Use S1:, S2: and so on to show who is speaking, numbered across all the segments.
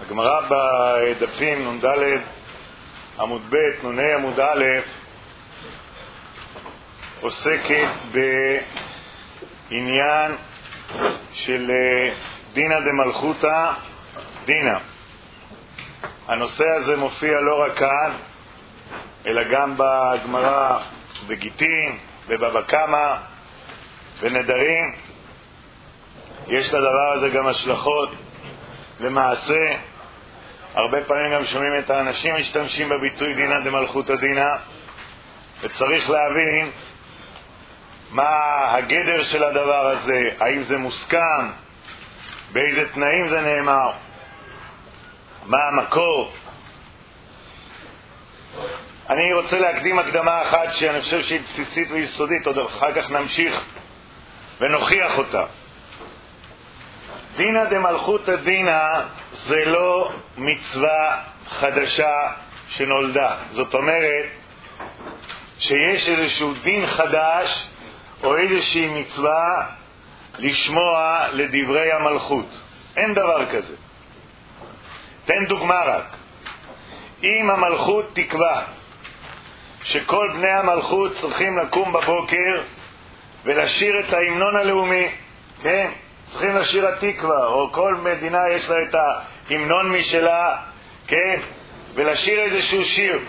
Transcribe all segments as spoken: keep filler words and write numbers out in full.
S1: הגמרא בדפים נ"ד עמוד ב' נ"ה עמוד א' עוסקת בעניין של דינא דמלכותא דינא. הנושא הזה מופיע לא רק כאן אלא גם בגמרא בגיטין ובבבא קמא ונדרים. יש לדבר הזה גם השלכות למעשה. הרבה פעמים גם שומעים את האנשים משתמשים בביטוי דינא דמלכותא דינא, וצריך להבין מה הגדר של הדבר הזה, האם זה מוסכם, באיזה תנאים זה נאמר, מה המקור. אני רוצה להקדים הקדמה אחת שאני חושב שהיא בסיסית ויסודית, עוד אחר כך נמשיך ונוכיח אותה. דינא דמלכותא דינא זה לא מצווה חדשה שנולדה. זאת אומרת שיש איזשהו דין חדש או איזושהי מצווה לשמוע לדברי המלכות. אין דבר כזה. תן דוגמה רק. אם המלכות תקבע שכל בני המלכות צריכים לקום בבוקר ולשיר את ההמנון הלאומי, כן? צריכים לשיר התקווה, או כל מדינה יש לה את ההמנון משלה, כן? ולשיר איזשהו שיר.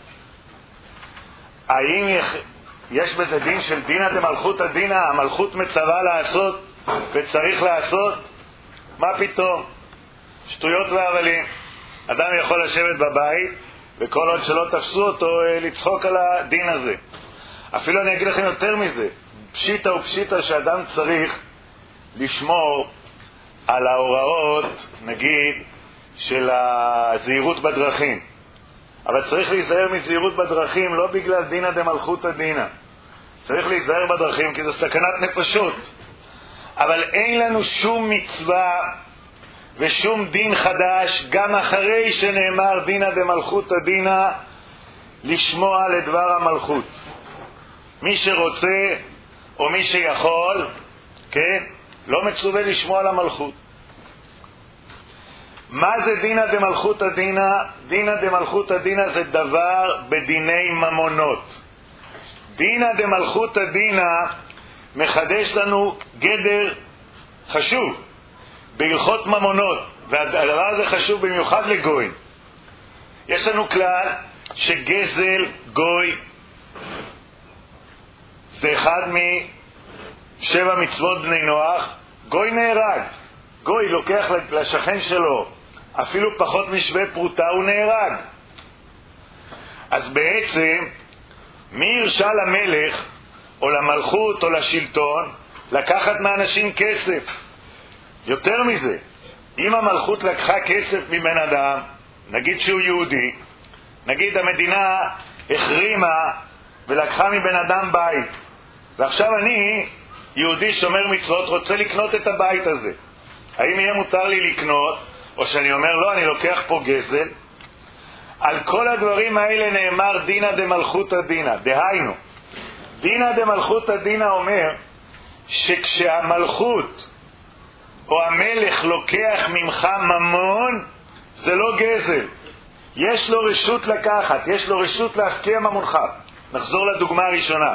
S1: האם יש בזה דין של דינא דמלכותא דינא? המלכות מצווה לעשות וצריך לעשות? מה פתאום? שטויות והבלים. אדם יכול לשבת בבית וכל עוד שלא תפסו אותו לצחוק על הדין הזה. אפילו אני אגיד לכם יותר מזה, פשיטה ופשיטה שאדם צריך לשמור על ההוראות, נגיד, של הזהירות בדרכים. אבל צריך להיזהר מזהירות בדרכים לא בגלל דינא דמלכותא דינא. צריך להיזהר בדרכים כי זו סכנת נפשות. אבל אין לנו שום מצווה ושום דין חדש, גם אחרי שנאמר דינא דמלכותא דינא, לשמוע לדבר המלכות. מי שרוצה או מי שיכול, כן? לא מצווה לשמוע למלכות. מה זה דינא דמלכותא דינא? דינא דמלכותא דינא זה דבר בדיני ממונות. דינא דמלכותא דינא מחדש לנו גדר חשוב בהלכות ממונות, והדבר הזה חשוב במיוחד לגוי. יש לנו כלל שגזל גוי זה אחד משבע מצוות בני נוח. גוי נהרג. גוי לוקח לשכן שלו אפילו פחות משווה פרוטה, הוא נהרג. אז בעצם מי הרשה למלך או למלכות או לשלטון לקחת מאנשים כסף? יותר מזה, אם המלכות לקחה כסף מבן אדם, נגיד שהוא יהודי, נגיד המדינה החרימה ולקחה מבן אדם בית, ועכשיו אני יהודי שומר מצוות רוצה לקנות את הבית הזה, האם יהיה מותר לי לקנות, או שאני אומר לא, אני לוקח פה גזל? על כל הדברים האלה נאמר דינא דמלכותא דינא. דהיינו, דינא דמלכותא דינא אומר שכשהמלכות או המלך לוקח ממך ממון, זה לא גזל. יש לו רשות לקחת, יש לו רשות להפקיע ממונך. נחזור לדוגמה הראשונה.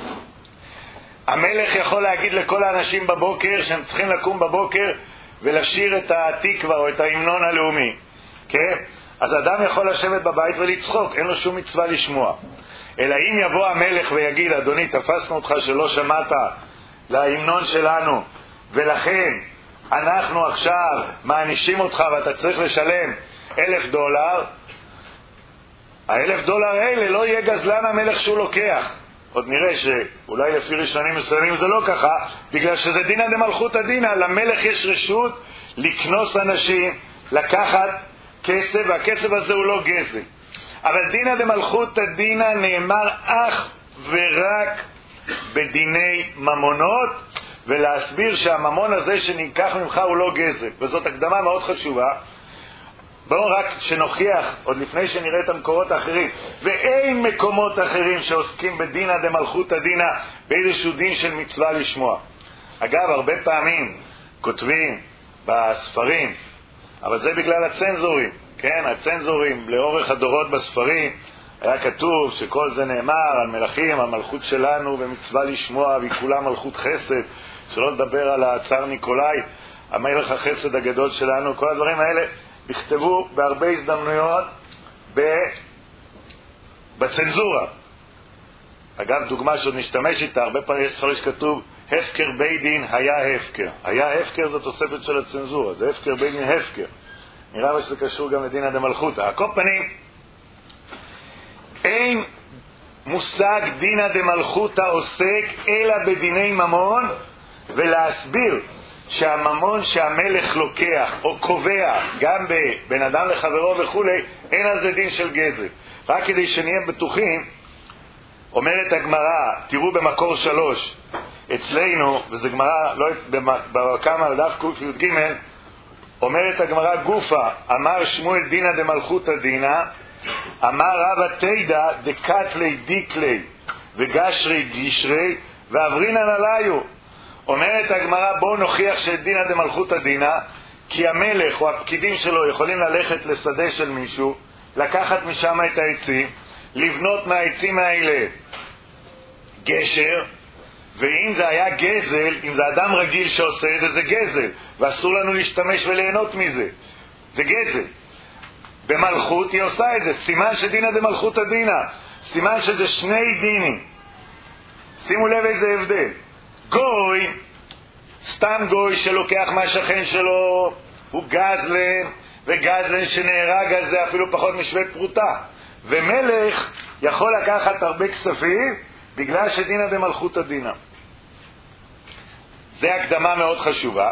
S1: המלך יכול להגיד לכל האנשים בבוקר שהם צריכים לקום בבוקר ולשיר את התקווה או את ההמנון הלאומי, כן? אז אדם יכול לשבת בבית ולצחוק, אין לו שום מצווה לשמוע. אלא אם יבוא המלך ויגיד, אדוני, תפסנו אותך שלא שמעת להמנון שלנו, ולכן אנחנו עכשיו מענישים אותך ואתה צריך לשלם אלף דולר, האלף דולר האלה לא יהיה גזלן המלך שהוא לוקח. עוד נראה שאולי לפי ראשונים מסוימים זה לא ככה, בגלל שזה דינא דמלכותא דינא. למלך יש רשות לקנוס אנשים, לקחת כסף, והכסף הזה הוא לא גזל. אבל דינא דמלכותא דינא נאמר אך ורק בדיני ממונות, ולהסביר שהממון הזה שניקח ממך הוא לא גזל. וזאת הקדמה מאוד חשובה. בואו רק שנוכיח, עוד לפני שנראה את המקורות האחרים, ואין מקומות אחרים שעוסקים בדינא דמלכותא דינא, באיזשהו דין של מצווה לשמוע. אגב, הרבה פעמים כותבים בספרים אבל זה בגלל הצנזורים, כן? הצנזורים לאורך הדורות בספרים היה כתוב שכל זה נאמר על מלכים, על מלכות שלנו, ומצווה לשמוע, והיא כולה מלכות חסד, שלא לדבר על הצאר ניקולאי, המלך החסד הגדול שלנו. כל הדברים האלה נכתבו בהרבה הזדמנויות בצנזורה. אגב, דוגמה שעוד נשתמש איתה, הרבה פעמים יש ספר שכתוב הפקר בית דין היה הפקר. היה הפקר זו תוספת של הצנזורה, זה הפקר בית דין הפקר. נראה לי שזה קשור גם לדינא דמלכותא. על כל פנים, אין מושג דינא דמלכותא עוסק אלא בדיני ממון, ולהסביר שהממון שהמלך לוקח או קובע גם בבין אדם לחברו וכו', אין על זה דין של גזל. רק כדי שנהיה בטוחים, אומרת הגמרא, תראו במקור שלוש, אצלנו, וזה גמרא, לא בכמה דף קי"ג, אומרת הגמרא גופה, אמר שמואל דינא דמלכותא דינא, אמר רבא תידא דקתלי דיקלי וגשרי גישרי ואברינן עליו. אומרת הגמרא, בואו נוכיח שדינא דמלכותא דינא, כי המלך או הפקידים שלו יכולים ללכת לשדה של מישהו, לקחת משם את העצים, לבנות מהעצים האלה גשר, ואם זה היה גזל, אם זה אדם רגיל שעושה את זה, זה גזל, ואסור לנו להשתמש וליהנות מזה, זה גזל. במלכות היא עושה את זה, סימן שדינא דמלכותא דינא, סימן שזה שני דינים. שימו לב איזה הבדל. גוי, סתם גוי שלוקח מהשכן שלו, הוא גזלן, וגזלן שנהרג על זה אפילו פחות משווה פרוטה. ומלך יכול לקחת הרבה כספים בגלל שדינא דמלכותא דינא. זה הקדמה מאוד חשובה.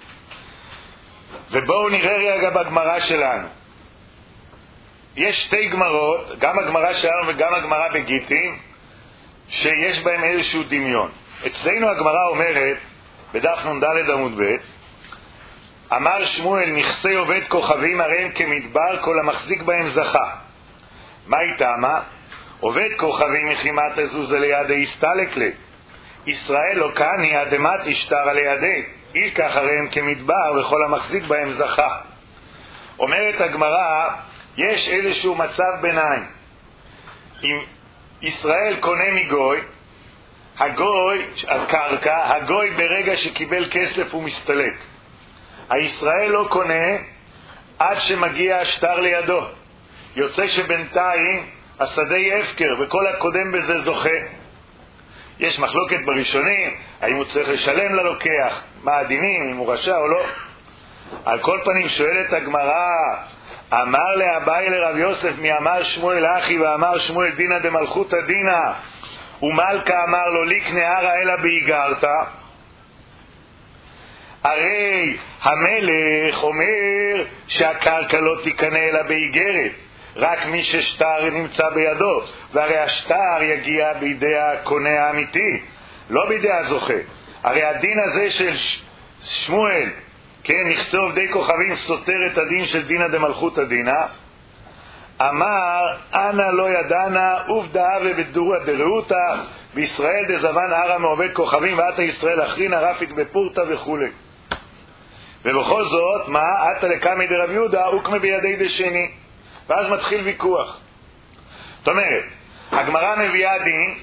S1: ובואו נראה רגע בגמרא שלנו. יש שתי גמרות, גם הגמרא שלנו וגם הגמרא בגיטין, שיש בהם איזשהו דמיון. אצלנו הגמרא אומרת, בדף נ"ד עמוד ב', אמר שמואל נכסי עובד כוכבים הרי הם כמדבר, כל המחזיק בהם זכה. מה איתמה? עובד כוכבים מחימת הזוזה לידי הסתלק לי. ישראל לא קני אדמת השתר לידי, אילקח הרי הם כמדבר וכל המחזיק בהם זכה. אומרת הגמרא, יש איזשהו מצב ביניים. אם ישראל קונה מגוי, הגוי, הקרקע, הגוי ברגע שקיבל כסף הוא מסתלק. הישראל לא קונה עד שמגיע השטר לידו. יוצא שבינתיים השדה הפקר וכל הקודם בזה זוכה. יש מחלוקת בראשונים, האם הוא צריך לשלם ללוקח, מה הדינים, אם הוא רשע או לא. על כל פנים שואלת הגמרא, אמר לאביי לרב יוסף מי אמר שמואל אחי ואמר שמואל דינא דמלכותא דינא ומלכה אמר לו ליקנה הרא אלא באיגרתא. הרי המלך אומר שהקרקע לא תיקנה אלא באיגרת, רק מי ששטר נמצא בידו, והרי השטר יגיע בידי הקונה האמיתי, לא בידי הזוכה. הרי הדין הזה של שמואל, כן, נכסי עובדי כוכבים, סותר את הדין של דינא דמלכותא דינא. אמר אנא לא ידענה עובדא ובדורא דרעותא בישראל דזבן הרא מעובד כוכבים ועתה ישראל אחרינא רפיק בפורתא וכו'. ובכל זאת, מה? עתה לקמי דרב יהודה הוקמה בידי דשני. ואז מתחיל ויכוח. זאת אומרת, הגמרא מביאה דין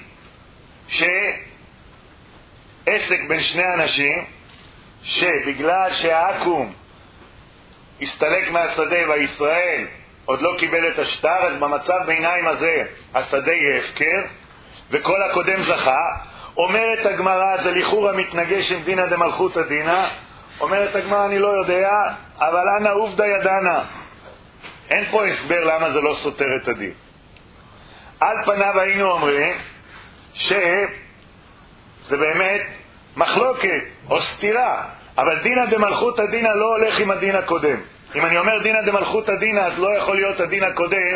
S1: שעסק בין שני אנשים, שבגלל שהעכו"ם הסתלק מהשדה והישראל עוד לא קיבל את השטר, אז במצב ביניים הזה השדה יהיה הפקר וכל הקודם זכה. אומרת הגמרא, זה לכאורה מתנגש עם דינא דמלכותא דינא. אומרת הגמרא, אני לא יודע, אבל אנא עובדא ידענא. אין פה הסבר למה זה לא סותר את הדין. על פניו היינו אומרים שזה באמת מחלוקת או סתירה, אבל דינא דמלכותא דינא לא הולך עם הדין הקודם. אם אני אומר דינא דמלכותא דינא, אז לא יכול להיות הדין הקודם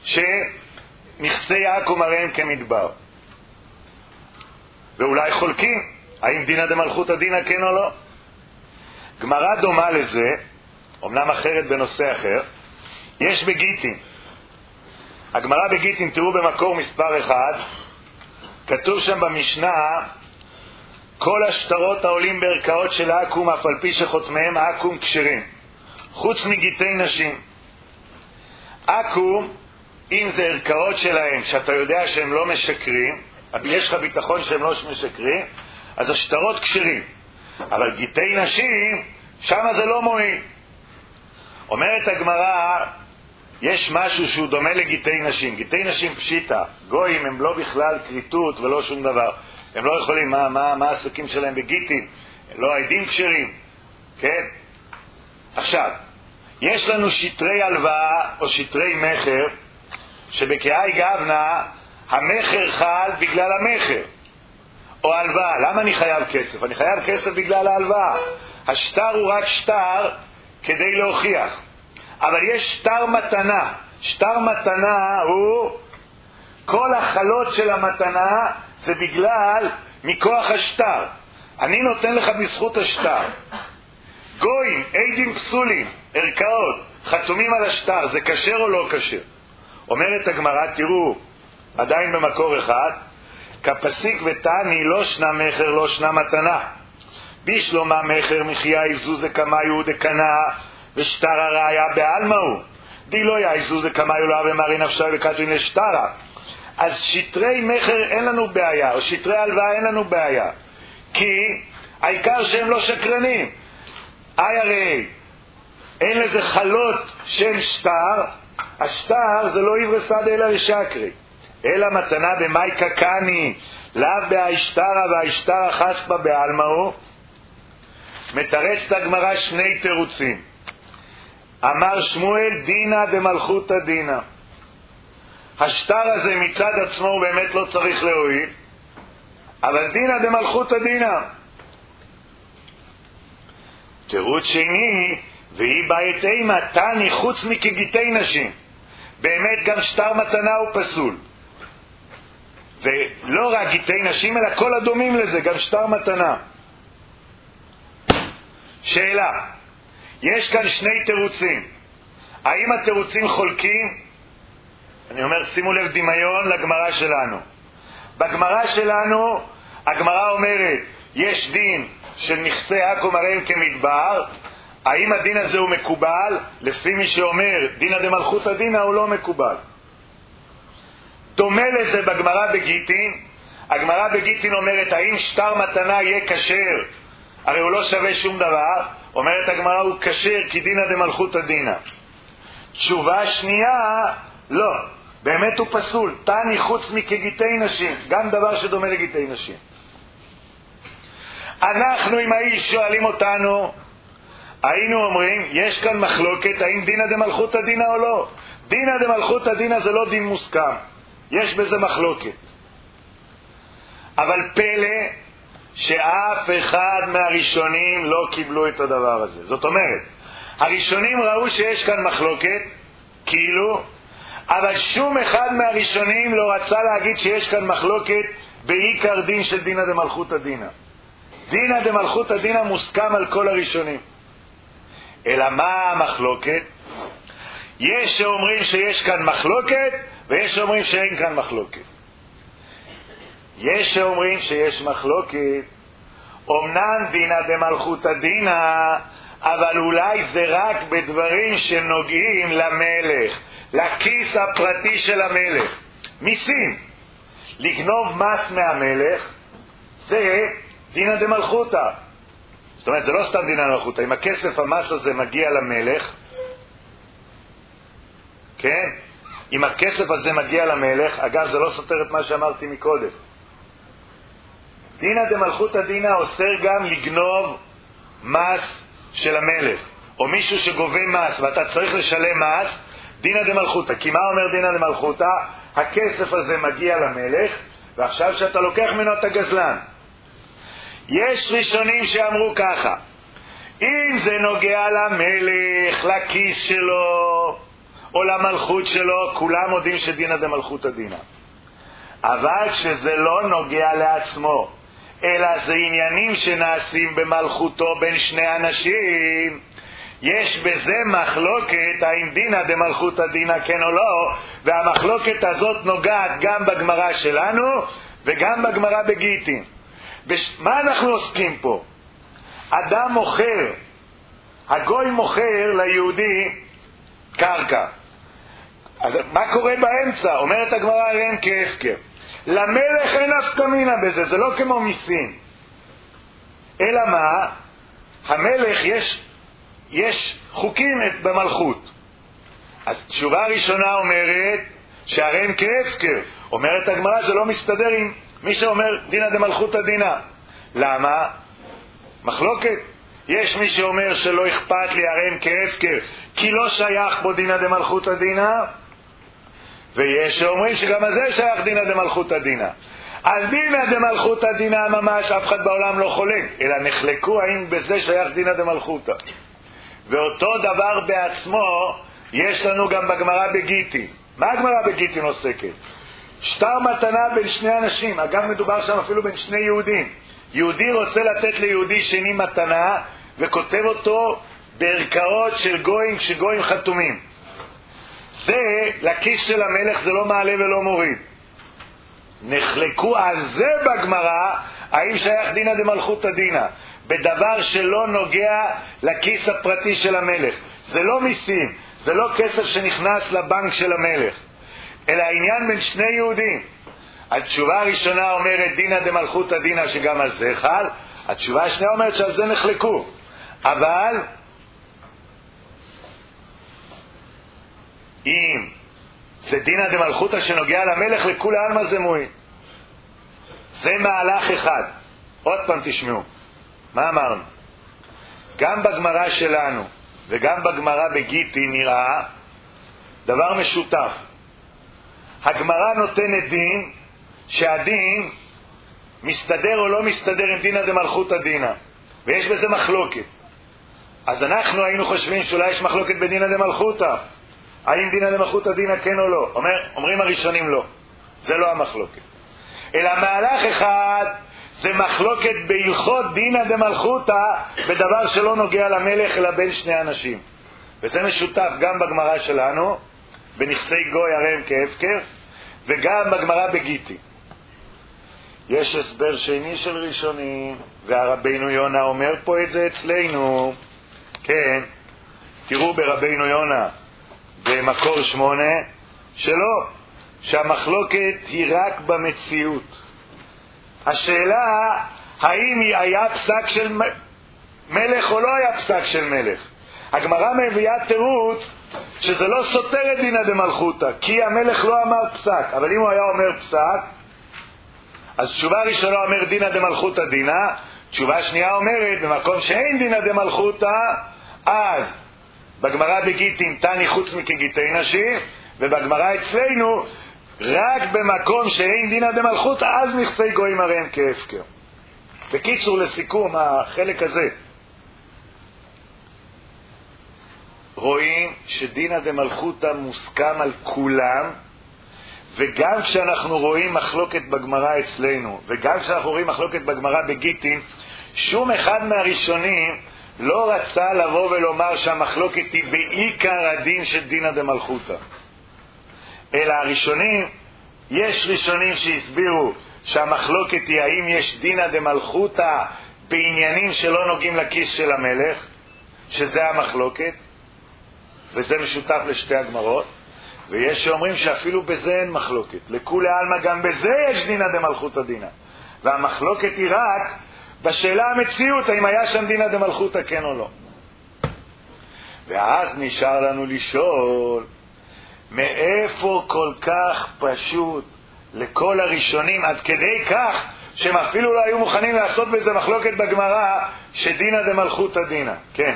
S1: שנכסי העכו"ם הרי הם כמדבר. ואולי חולקים האם דינא דמלכותא דינא כן או לא. גמרא דומה לזה, אמנם אחרת בנושא אחר, יש בגיטין. הגמרא בגיטין, תראו במקור מספר אחד, כתוב שם במשנה, כל השטרות העולים בערכאות של העכו"ם אף על פי שחותמיהם העכו"ם כשרים, חוץ מגיטי נשים. אקום, אם זה ערכאות שלהם, שאתה יודע שהם לא משקרים, יש לך ביטחון שהם לא משקרים, אז השטרות כשרים. אבל גיטי נשים, שם זה לא מועיל. אומרת הגמרא, יש משהו שהוא דומה לגיטי נשים. גיטי נשים פשיטה, גויים הם לא בכלל קריטות ולא שום דבר. הם לא יכולים, מה, מה, מה העסקים שלהם בגיטים? לא עדים כשרים, כן? עכשיו, יש לנו שטרי הלוואה או שטרי מחר, שבקהי גבנה המחר חל בגלל המחר או הלוואה. למה אני חייב כסף? אני חייב כסף בגלל ההלוואה. השטר הוא רק שטר כדי להוכיח. אבל יש שטר מתנה. שטר מתנה הוא, כל החלות של המתנה זה בגלל מכוח השטר. אני נותן לך בזכות השטר. גויים, עדים פסולים, ערכאות, חתומים על השטר, זה כשר או לא כשר? אומרת הגמרא, תראו, עדיין במקור אחד, כפסיק ותני לא שנה מחר לא שנה מתנה. בשלומה מחר מחיה יבזוזה כמיו דקנה ושטר הראיה בעלמהו. די לא יבזוזה כמיו לא ומרי נפשה וקטרין לשטרה. אז שטרי מחר אין לנו בעיה, או שטרי הלוואה אין לנו בעיה. כי העיקר שהם לא שקרנים. איי הרי, אין לזה חלות שם שטר, השטר זה לא יברסד אלא לשקרי. אלא מתנה במאי קקני, לאו בהשטרה והשטרה חספה בעלמהו. מתרצת הגמרא שני תירוצים. אמר שמואל דינה דמלכותא דינה. השטר הזה מצד עצמו הוא באמת לא צריך להועיל, אבל דינה דמלכותא דינה. תירוץ שני, והיא בעייתי מתני חוץ מכגיטי נשים. באמת גם שטר מתנה הוא פסול. ולא רק גיטי נשים, אלא כל הדומים לזה, גם שטר מתנה. שאלה, יש כאן שני תירוצים. האם התירוצים חולקים? אני אומר, שימו לב דמיון לגמרא שלנו. בגמרא שלנו, הגמרא אומרת, יש דין של נכסי עכו מראם כמדבר. האם הדין הזה הוא מקובל? לפי מי שאומר, דינא דמלכותא דינא הוא לא מקובל. דומה לזה בגמרא בגיטין. הגמרא בגיטין אומרת, האם שטר מתנה יהיה כשר? הרי הוא לא שווה שום דבר. אומרת הגמרא, הוא כשר כי דינא דמלכותא דינא. תשובה שנייה, לא. באמת הוא פסול. תני חוץ מכגיטי נשים. גם דבר שדומה לגיטי נשים. אנחנו עם האיש שואלים אותנו, היינו אומרים, יש כאן מחלוקת, האם דינא דמלכותא דינא או לא? דינא דמלכותא דינא זה לא דין מוסכם. יש בזה מחלוקת. אבל פלא שאף אחד מהראשונים לא קיבלו את הדבר הזה. זאת אומרת, הראשונים ראו שיש כאן מחלוקת, כאילו, אבל שום אחד מהראשונים לא רצה להגיד שיש כאן מחלוקת בעיקר דין של דינא דמלכותא דינא. דינא דמלכותא דינא מוסכם על כל הראשונים. אלא מה המחלוקת? יש שאומרים שיש כאן מחלוקת, ויש שאומרים שאין כאן מחלוקת. יש שאומרים שיש מחלוקת, אמנם דינא דמלכותא דינא, אבל אולי זה רק בדברים שנוגעים למלך, לכיס הפרטי של המלך. מיסים. לגנוב מס מהמלך, זה דינא דמלכותא. זאת אומרת, זה לא סתם דינא דמלכותא. אם הכסף, המס הזה מגיע למלך, כן? אם הכסף הזה מגיע למלך, אגב, זה לא סותר את מה שאמרתי מקודם. דינא דמלכותא דינא אוסר גם לגנוב מס של המלך, או מישהו שגובה מס ואתה צריך לשלם מס, דינא דמלכותא. כי מה אומר דינא דמלכותא? הכסף הזה מגיע למלך, ועכשיו שאתה לוקח ממנו את הגזלן. יש ראשונים שאמרו ככה, אם זה נוגע למלך, לכיס שלו או למלכות שלו, כולם יודעים שדינא דמלכותא דינא. אבל כשזה לא נוגע לעצמו, אלא זה עניינים שנעשים במלכותו בין שני אנשים, יש בזה מחלוקת האם דינא דמלכותא דינא כן או לא, והמחלוקת הזאת נוגעת גם בגמרא שלנו וגם בגמרא בגיטין. בש... מה אנחנו עוסקים פה? אדם מוכר הגוי מוכר ליהודי קרקע. אז מה קורה באמצע? אומרת הגמרא, הרי אין כהפקר. למלך אין נפקא מינה בזה, זה לא כמו מיסים. אלא מה? המלך יש, יש חוקים במלכות. אז תשובה ראשונה אומרת שהרי אין כהפקר. אומרת הגמרא, זה לא מסתדר עם מי שאומר דינא דמלכותא דינא. למה? מחלוקת. יש מי שאומר שלא אכפת לי, הרי אין כהפקר, כי לא שייך בו דינא דמלכותא דינא, ויש שאומרים שגם על זה שייך דינא דמלכותא דינא. על דינא דמלכותא דינא ממש אף אחד בעולם לא חולק, אלא נחלקו האם בזה שייך דינא דמלכותא. ואותו דבר בעצמו יש לנו גם בגמרא בגיטין. מה הגמרא בגיטין עוסקת? שטר מתנה בין שני אנשים, אגב מדובר שם אפילו בין שני יהודים. יהודי רוצה לתת ליהודי שני מתנה וכותב אותו בערכאות של גויים, שגויים חתומים. זה לכיס של המלך, זה לא מעלה ולא מוריד. נחלקו על זה בגמרא האם שייך דינא דמלכותא דינא, בדבר שלא נוגע לכיס הפרטי של המלך. זה לא מיסים, זה לא כסף שנכנס לבנק של המלך, אלא העניין בין שני יהודים. התשובה הראשונה אומרת דינא דמלכותא דינא, שגם על זה חל. התשובה השנייה אומרת שעל זה נחלקו, אבל אם זה דינא דמלכותא שנוגע למלך, לכולי עלמא זה מועיל. זה מהלך אחד. עוד פעם תשמעו מה אמרנו. גם בגמרא שלנו וגם בגמרא בגיטין נראה דבר משותף. הגמרא נותנת דין שהדין מסתדר או לא מסתדר עם דינא דמלכותא דינא, ויש בזה מחלוקת. אז אנחנו היינו חושבים שאולי יש מחלוקת בדינא דמלכותא, האם דינא דמלכותא דינא כן או לא. אומר, אומרים הראשונים לא, זה לא המחלוקת, אלא מהלך אחד זה מחלוקת בהלכות דינא דמלכותא בדבר שלא נוגע למלך אלא בין שני אנשים, וזה משותף גם בגמרא שלנו בנכסי גוי הרי הם כהפקר, וגם בגמרא בגיטין. יש הסבר שני של ראשונים, והרבינו יונה אומר פה את זה אצלנו. כן, תראו ברבינו יונה במקור שמונה שלא, שהמחלוקת היא רק במציאות. השאלה האם היא היה פסק של מלך או לא היה פסק של מלך. הגמרא מביאה תירוץ שזה לא סותר את דינא דמלכותא, כי המלך לא אמר פסק. אבל אם הוא היה אומר פסק, אז תשובה ראשונה אומר דינא דמלכותא דינא, תשובה שנייה אומרת במקום שאין דינא דמלכותא, אז בגמרא בגיטין תני חוץ מכגיטי נשים, ובגמרא אצלנו רק במקום שאין דינא דמלכותא אז נכסי גויים הרי הם כהפקר. בקיצור, לסיכום החלק הזה, רואים שדינא דמלכותא מוסכם על כולם, וגם כשאנחנו רואים מחלוקת בגמרא אצלנו וגם כשאנחנו רואים מחלוקת בגמרא בגיטין, שום אחד מהראשונים לא רצה לבוא ולומר שהמחלוקת היא בעיקר הדין של דינא דמלכותא, אלא הראשונים, יש ראשונים שהסבירו שהמחלוקת היא האם יש דינא דמלכותא בעניינים שלא נוגעים לכיס של המלך, שזה המחלוקת, וזה משותף לשתי הגמרות. ויש שאומרים שאפילו בזה אין מחלוקת, לכולי עלמא גם בזה יש דינא דמלכותא דינא, והמחלוקת היא רק בשאלה המציאות האם היה שם דינא דמלכותא כן או לא. ואז נשאר לנו לשאול מאיפה כל כך פשוט לכל הראשונים עד כדי כך שהם אפילו לא היו מוכנים לעשות בזה מחלוקת בגמרא שדינא דמלכותא דינא. כן,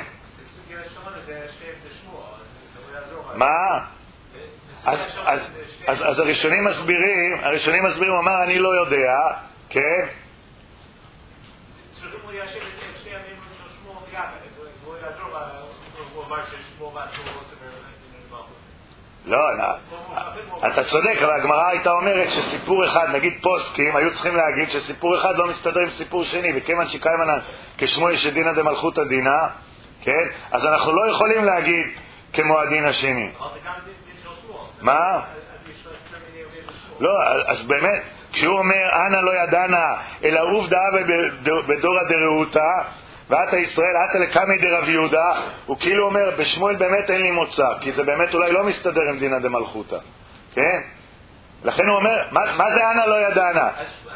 S1: מה? אז, אז, אז, אז הראשונים מסבירים, הראשונים מסבירים, אמר אני לא יודע, כן? לא, אתה צודק, אבל הגמרא הייתה אומרת שסיפור אחד, נגיד פוסקים, היו צריכים להגיד שסיפור אחד לא מסתדר עם סיפור שני, וכיוון שקיימן כשמו שדינא דמלכותא דינא, כן? אז אנחנו לא יכולים להגיד כמו הדין השני. מה? לא, אז באמת, כשהוא אומר אנא לא ידענה אלא עובדא בדורא דרעותא, ואתה ישראל, אתה לקמי דרב יהודה, הוא כאילו אומר, בשמואל באמת אין לי מוצא, כי זה באמת אולי לא מסתדר עם דינא דמלכותא, כן? לכן הוא אומר, מה, מה זה אנא לא ידענה?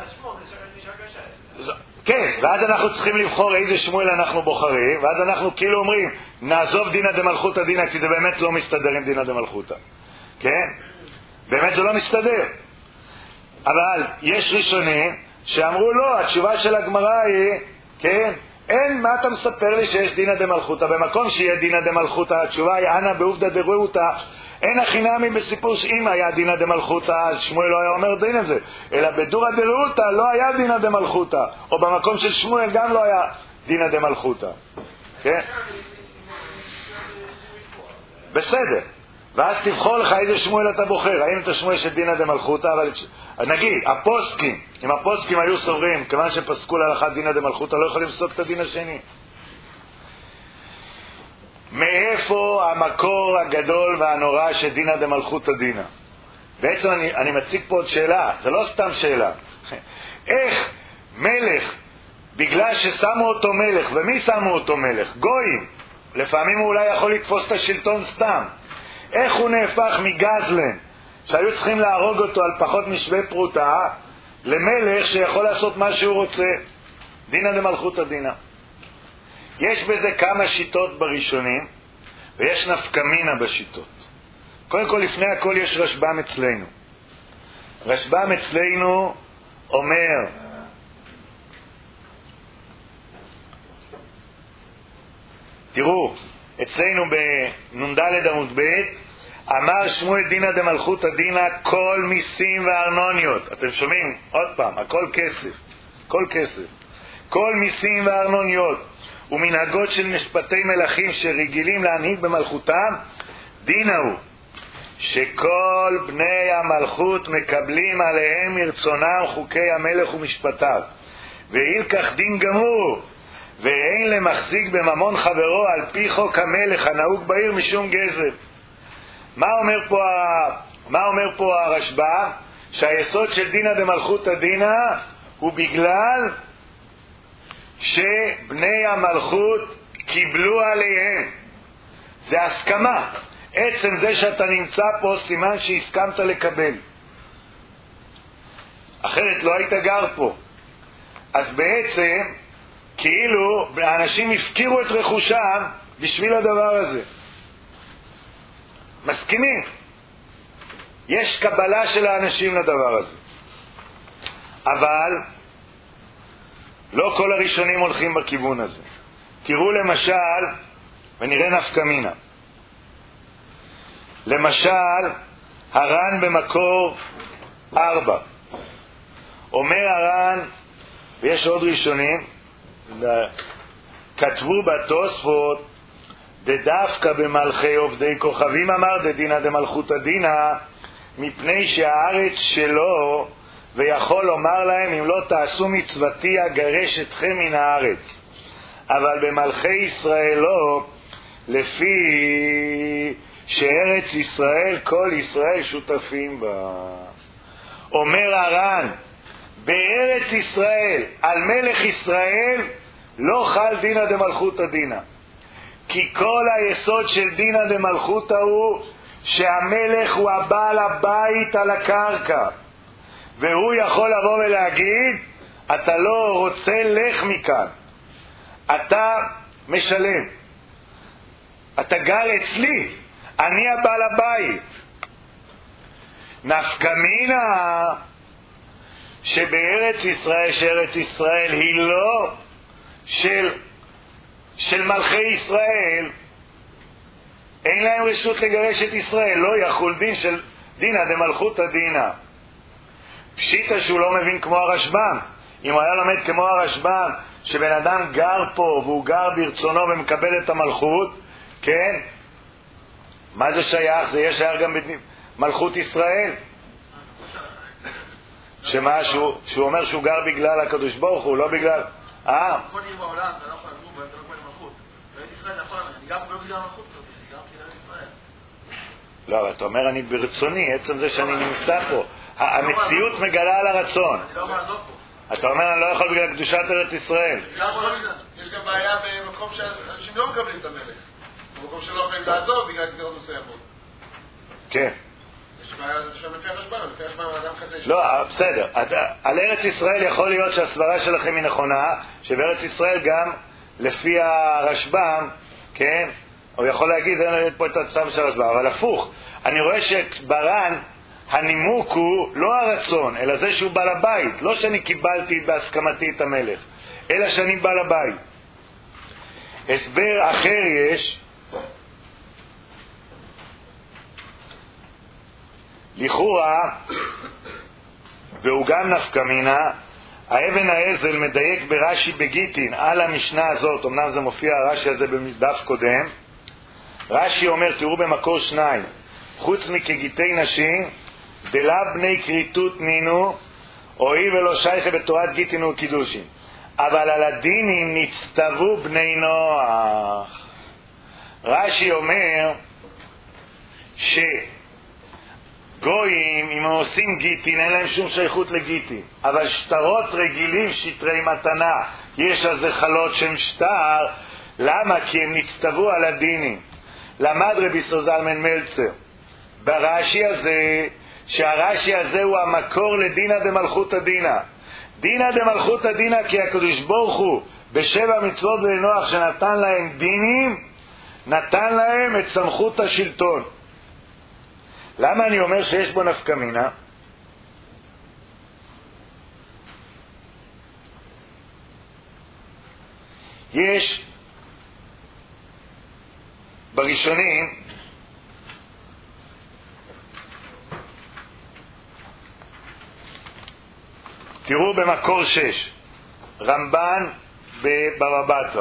S1: כן, ואז אנחנו צריכים לבחור איזה שמואל אנחנו בוחרים, ואז אנחנו כאילו אומרים, נעזוב דינא דמלכותא דינא, כי זה באמת לא מסתדר עם דינא דמלכותא, כן? באמת זה לא מסתדר. אבל יש ראשונים שאמרו לא, התשובה של הגמרא היא, כן, אין, מה אתה מספר לי שיש דינא דמלכותא? במקום שיהיה דינא דמלכותא, התשובה היא אנא בעובדא דרעותא, אין הכי נמי בסיפור שאם היה דינא דמלכותא, אז שמואל לא היה אומר דין הזה, אלא בדורא דרעותא לא היה דינא דמלכותא, או במקום של שמואל גם לא היה דינא דמלכותא, כן? בסדר. ואז תבחור לך איזה שמואל אתה בוחר, האם את השמואל של דינא דמלכותא, אבל נגיד, הפוסקים, אם הפוסקים היו סוברים, כיוון שפסקו להלכת דינא דמלכותא, לא יכולים לפסוק את הדין השני. מאיפה המקור הגדול והנורא של דינא דמלכותא דינא? בעצם אני, אני מציג פה עוד שאלה, זה לא סתם שאלה. איך מלך, בגלל ששמו אותו מלך, ומי שמו אותו מלך? גויים. לפעמים הוא אולי יכול לתפוס את השלטון סתם. איך הוא נהפך מגזלן, שהיו צריכים להרוג אותו על פחות משווה פרוטה, למלך שיכול לעשות מה שהוא רוצה? דינא דמלכותא דינא. יש בזה כמה שיטות בראשונים, ויש נפקא מינה בשיטות. קודם כל, לפני הכל יש רשב"ם אצלנו. רשב"ם אצלנו אומר, תראו, אצלנו בנ"ד עמוד ב' אמר שמואל דינא דמלכותא דינא כל מיסים וארנוניות. אתם שומעים? עוד פעם, הכל כסף, כל כסף, כל מיסים וארנוניות ומנהגות של משפטי מלכים שרגילים להנהיג במלכותם, דינא הוא שכל בני המלכות מקבלים עליהם מרצונם חוקי המלך ומשפטיו, וילקח דין גמור, ואין למחזיק בממון חברו על פי חוק המלך הנהוג בעיר משום גזל. מה אומר פה, מה אומר פה הרשב"א? שהיסוד של דינא דמלכותא דינא הוא בגלל שבני המלכות קיבלו עליהם. זה הסכמה. עצם זה שאתה נמצא פה סימן שהסכמת לקבל, אחרת לא היית גר פה. אז בעצם כאילו האנשים הפקירו את רכושם בשביל הדבר הזה. מסכימים? יש קבלה של האנשים לדבר הזה. אבל לא כל הראשונים הולכים בכיוון הזה. תראו למשל, ונראה נפקא מינה. למשל, הר"ן במקור ארבע. אומר הר"ן, ויש עוד ראשונים, כתבו בתוספות, דווקא במלכי עובדי כוכבים אמר דדינא דמלכותא דינא, מפני שהארץ שלו, ויכול לומר להם אם לא תעשו מצוותי אגרש אתכם מן הארץ. אבל במלכי ישראל לא, לפי שארץ ישראל כל ישראל שותפים בה. אומר הר"ן, בארץ ישראל על מלך ישראל לא חל דינא דמלכותא דינא, כי כל היסוד של דינא דמלכותא הוא שהמלך הוא הבעל הבית על הקרקע, והוא יכול לבוא ולהגיד, אתה לא רוצה, לך מכאן, אתה משלם, אתה גר אצלי, אני הבעל הבית. נפקא מינה שבארץ ישראל, שארץ ישראל היא לא של של מלכי ישראל, אין להם רשות לגרש את ישראל, לא יחול דין של דינא דמלכותא דינא. פשיטא שהוא לא מבין כמו הרשב"ם. אם הוא היה לומד כמו הרשב"ם, שבן אדם גר פה והוא גר ברצונו ומקבל את המלכות, כן? מה זה שייך? זה יש שייך גם במלכות ישראל. שמה, שהוא, שהוא אומר שהוא גר בגלל הקדוש ברוך הוא, לא בגלל... אה?
S2: כל עיר בעולם, אתה לא יכול לגור ואתה לא יכול למלכות. בית ישראל יכול, אני גר לא בגלל המלכות, אני גר בגלל ישראל.
S1: לא, אבל אתה אומר אני ברצוני, עצם זה שאני נמצא פה. המציאות מגלה על הרצון.
S2: אני לא יכול לעזוב פה.
S1: אתה אומר, אני לא יכול בגלל קדושת ארץ ישראל.
S2: יש גם בעיה במקום שאנשים לא מקבלים את המלך. במקום שלא יכולים לעזוב בגלל גזירות מסוימות.
S1: כן.
S2: יש בעיה שם לפי הרשב"ם, לפי הרשב"ם האדם כזה...
S1: לא, בסדר. על ארץ ישראל יכול להיות שהסברה שלכם היא נכונה, שבארץ ישראל גם לפי הרשב"ם, כן, הוא יכול להגיד, אין פה את הצו של הרשב"ם, אבל הפוך. אני רואה שברן, הנימוק הוא לא הרצון, אלא זה שהוא בעל הבית. לא שאני קיבלתי בהסכמתי את המלך, אלא שאני בעל הבית. הסבר אחר יש, לכאורה, והוא גם נפקא מינה, האבן האזל מדייק ברש"י בגיטין על המשנה הזאת. אמנם זה מופיע הרש"י הזה בדף קודם. רש"י אומר, תראו במקור שניים, חוץ מכגיטי נשים דלה בני כריתות נינו הואיל ולא שייכה בתורת גיטין וקידושין, אבל על הדינים נצטוו בני נוח. רש"י אומר ש גויים, אם הם עושים גיטין, אין להם שום שייכות לגיטין. אבל שטרות רגילים, שטרי מתנה, יש על זה חלות שם שטר. למה? כי הם נצטוו על הדינים. למד רבי סוזלמן מלצר ברש"י הזה, שהרש"י הזה הוא המקור לדינא דמלכותא דינא. דינא דמלכותא דינא כי הקדוש ברוך הוא בשבע מצוות בני נוח שנתן להם דינים, נתן להם את סמכות השלטון. למה אני אומר שיש בו נפקא מינה? יש בראשונים תראו במקור שש, רמב"ן בבבא בתרא,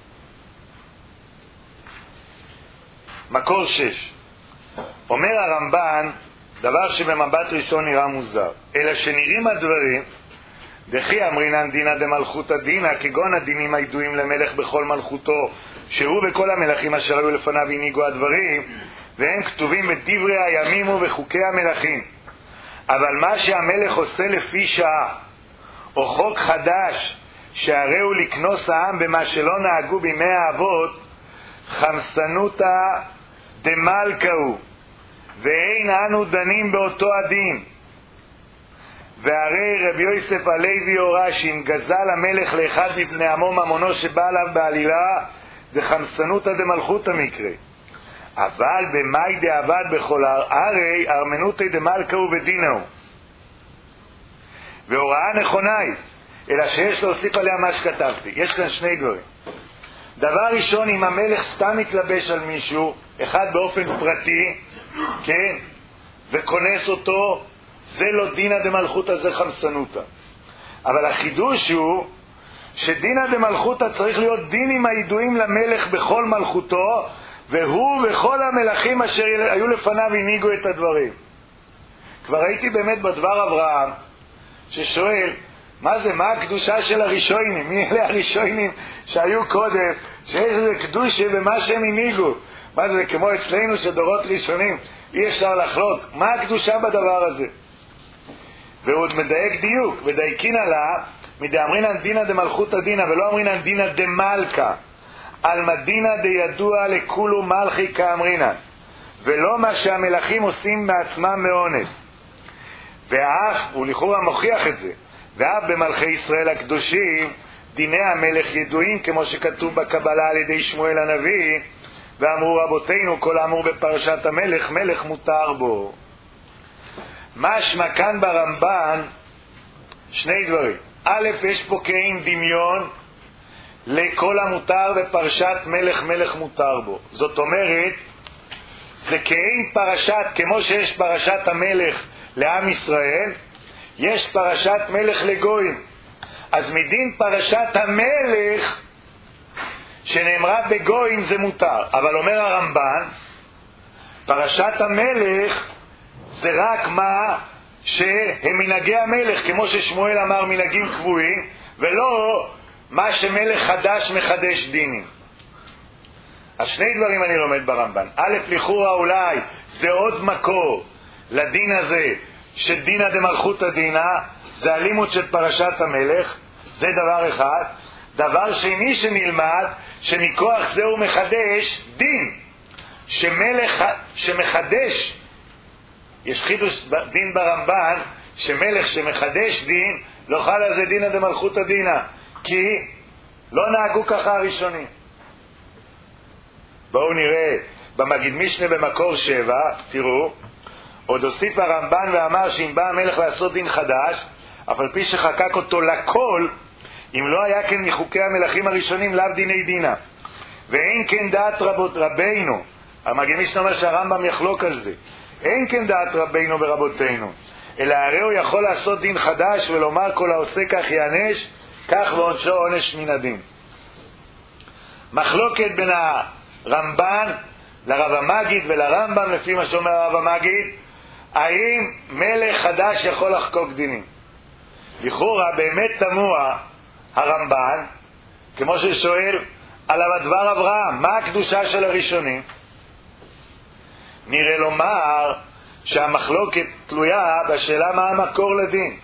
S1: מקור שש, אומר הרמב"ן דבר שבמבט ראשון נראה מוזר, אלא שנראים הדברים דכי אמרינן דינא דמלכותא דינא, כגון הדינים הידועים למלך בכל מלכותו, שהוא וכל המלכים אשר היו לפניו הנהיגו הדברים, והם כתובים בדברי הימים ובחוקי המלכים. אבל מה שהמלך עושה לפי שעה, או חוק חדש, שהרי הוא לקנוס העם במה שלא נהגו בימי האבות, חמסנותא דמלכא הוא, ואין אנו דנים באותו הדין. והרי רבי יוסף הלוי הורה שאם גזל המלך לאחד מבני עמו ממונו שבא עליו בעלילה, זה חמסנותא דמלכותא מקרה. אבל במאי דעבד בכל הרי ארמנותא דמלכא הוא ודינא הוא, והוראה נכונה היא, אלא שיש להוסיף עליה מה שכתבתי. יש כאן שני דברים. דבר ראשון, אם המלך סתם מתלבש על מישהו, אחד באופן פרטי, כן, וכונס אותו, זה לא דינא דמלכותא, זה חמסנותא. אבל החידוש הוא שדינא דמלכותא צריך להיות דינים הידועים למלך בכל מלכותו, והוא וכל המלכים אשר היו לפניו הנהיגו את הדברים. כבר הייתי באמת בדבר אברהם ששואל, מה זה, מה הקדושה של הראשונים? מי אלה הראשונים שהיו קודם, שיש איזה קדושה במה שהם הנהיגו? מה זה, כמו אצלנו שדורות ראשונים אי אפשר לחלוק, מה הקדושה בדבר הזה? והוא עוד מדייק דיוק, ודייקין עלה מדאמרינן דינא דמלכותא דינא, ולא אמרינן דינא דמלכא, על מדינא דידוע לכולו מלכי כאמרינן, ולא מה שהמלכים עושים מעצמם מאונס. ואף, הוא לכאורה מוכיח את זה, ואף במלכי ישראל הקדושים דיני המלך ידועים, כמו שכתוב בקבלה על ידי שמואל הנביא, ואמרו רבותינו כל האמור בפרשת המלך מלך מותר בו. משמע כאן ברמב"ן שני דברים. א', יש פה כאין דמיון לכל המותר בפרשת מלך מלך מותר בו. זאת אומרת, זה כאין פרשת, כמו שיש פרשת המלך לעם ישראל, יש פרשת מלך לגויים. אז מדין פרשת המלך שנאמרה בגויים זה מותר. אבל אומר הרמב"ן, פרשת המלך זה רק מה שהם מנהגי המלך, כמו ששמואל אמר מנהגים קבועים, ולא מה שמלך חדש מחדש דינים. אז שני דברים אני לומד ברמב"ן. א', לכאורה אולי זה עוד מקור לדין הזה שדינא דמלכותא דינא, זה הלימוד של פרשת המלך, זה דבר אחד. דבר שני שנלמד, שמכוח זה הוא מחדש דין, שמלך שמחדש, יש חידוש דין ברמב"ן, שמלך שמחדש דין, לא חל על זה דינא דמלכותא דינא, כי לא נהגו ככה הראשונים. בואו נראה במגיד משנה במקור שבע, תראו, עוד הוסיף הרמב"ן ואמר שאם בא המלך לעשות דין חדש, אף על פי שחקק אותו לכל, אם לא היה כן מחוקי המלכים הראשונים, לאו דיני דינא. ואין כן דעת רבות רבינו, המגיד משנה אומר שהרמב"ם יחלוק על זה, אין כן דעת רבינו ורבותינו, אלא הרי הוא יכול לעשות דין חדש ולומר כל העושה כך יענש, כך ועונשו עונש מן הדין. מחלוקת בין הרמב"ן לרב המגיד ולרמב"ם, לפי מה שאומר הרב המגיד, האם מלך חדש יכול לחקוק דינים. לכאורה באמת תמוה הרמב"ן, כמו ששואל עליו הדבר אברהם, מה הקדושה של הראשונים? נראה לומר שהמחלוקת תלויה בשאלה מה המקור לדין.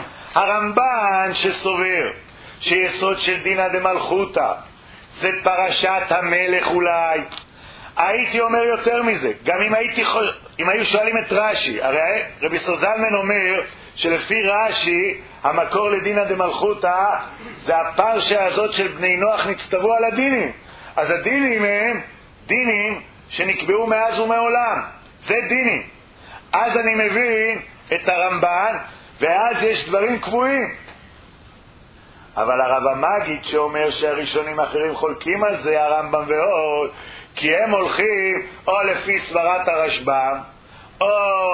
S1: הרמב"ן שסובר שיסוד של דינא דמלכותא זה פרשת המלך, אולי הייתי אומר יותר מזה, גם אם, הייתי, אם היו שואלים את רש"י, הרי רבי סוזלמן אומר שלפי רש"י המקור לדינא דמלכותא זה הפרשה הזאת של בני נוח נצטוו על הדינים. אז הדינים הם דינים שנקבעו מאז ומעולם, זה דינים. אז אני מבין את הרמב"ן, ואז יש דברים קבועים. אבל הרב המגיד שאומר שהראשונים האחרים חולקים על זה, הרמב"ם ועוד, כי הם הולכים או לפי סברת הרשב"ם או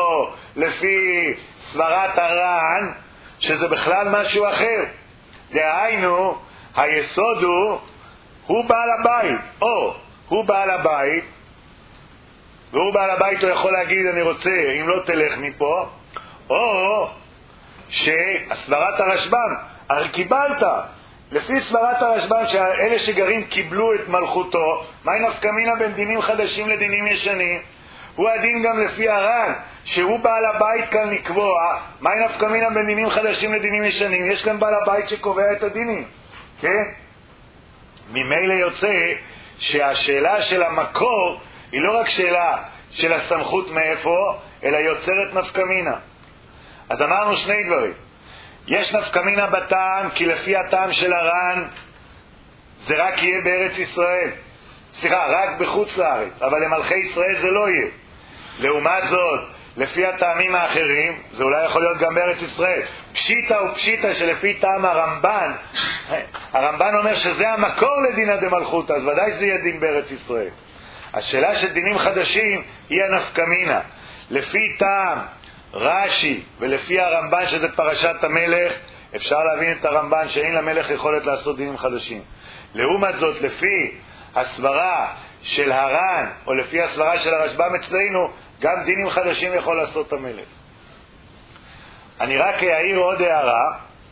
S1: לפי סברת הר"ן, שזה בכלל משהו אחר. דהיינו, היסוד הוא הוא בעל הבית, או הוא בעל הבית, והוא בעל הבית הוא יכול להגיד אני רוצה אם לא תלך מפה, או שסברת הרשב"ם, הרי קיבלת לפי סברת הרשב"ם שאלה שגרים קיבלו את מלכותו, מה נפקא מינה בין דינים חדשים לדינים ישנים? הוא הדין גם לפי הר"ן שהוא בעל הבית כאן לקבוע מה נפקא מינה בין דינים חדשים לדינים ישנים. יש כאן בעל הבית שקובע את הדינים, כן? ממילא יוצא שהשאלה של המקור היא לא רק שאלה של הסמכות מאיפה, אלא יוצרת נפקא מינה. אז אמרנו שני דברים. יש נפקא מינה בטעם, כי לפי הטעם של הר"ן זה רק יהיה בארץ ישראל, סליחה, רק בחוץ לארץ, אבל למלכי ישראל זה לא יהיה. לעומת זאת, לפי הטעמים האחרים זה אולי יכול להיות גם בארץ ישראל. פשיטה ופשיטה שלפי טעם הרמב"ן, הרמב"ן אומר שזה המקור לדינא דמלכותא, אז ודאי שזה יהיה דין בארץ ישראל. השאלה של דינים חדשים היא הנפקא מינה. לפי טעם רש"י ולפי הרמב"ן שזה פרשת המלך, אפשר להבין את הרמב"ן שאין למלך יכולת לעשות דינים חדשים. לעומת זאת, לפי הסברה של הר"ן או לפי הסברה של הרשב"ם אצלנו, גם דינים חדשים יכול לעשות המלך. אני רק אעיר עוד הערה,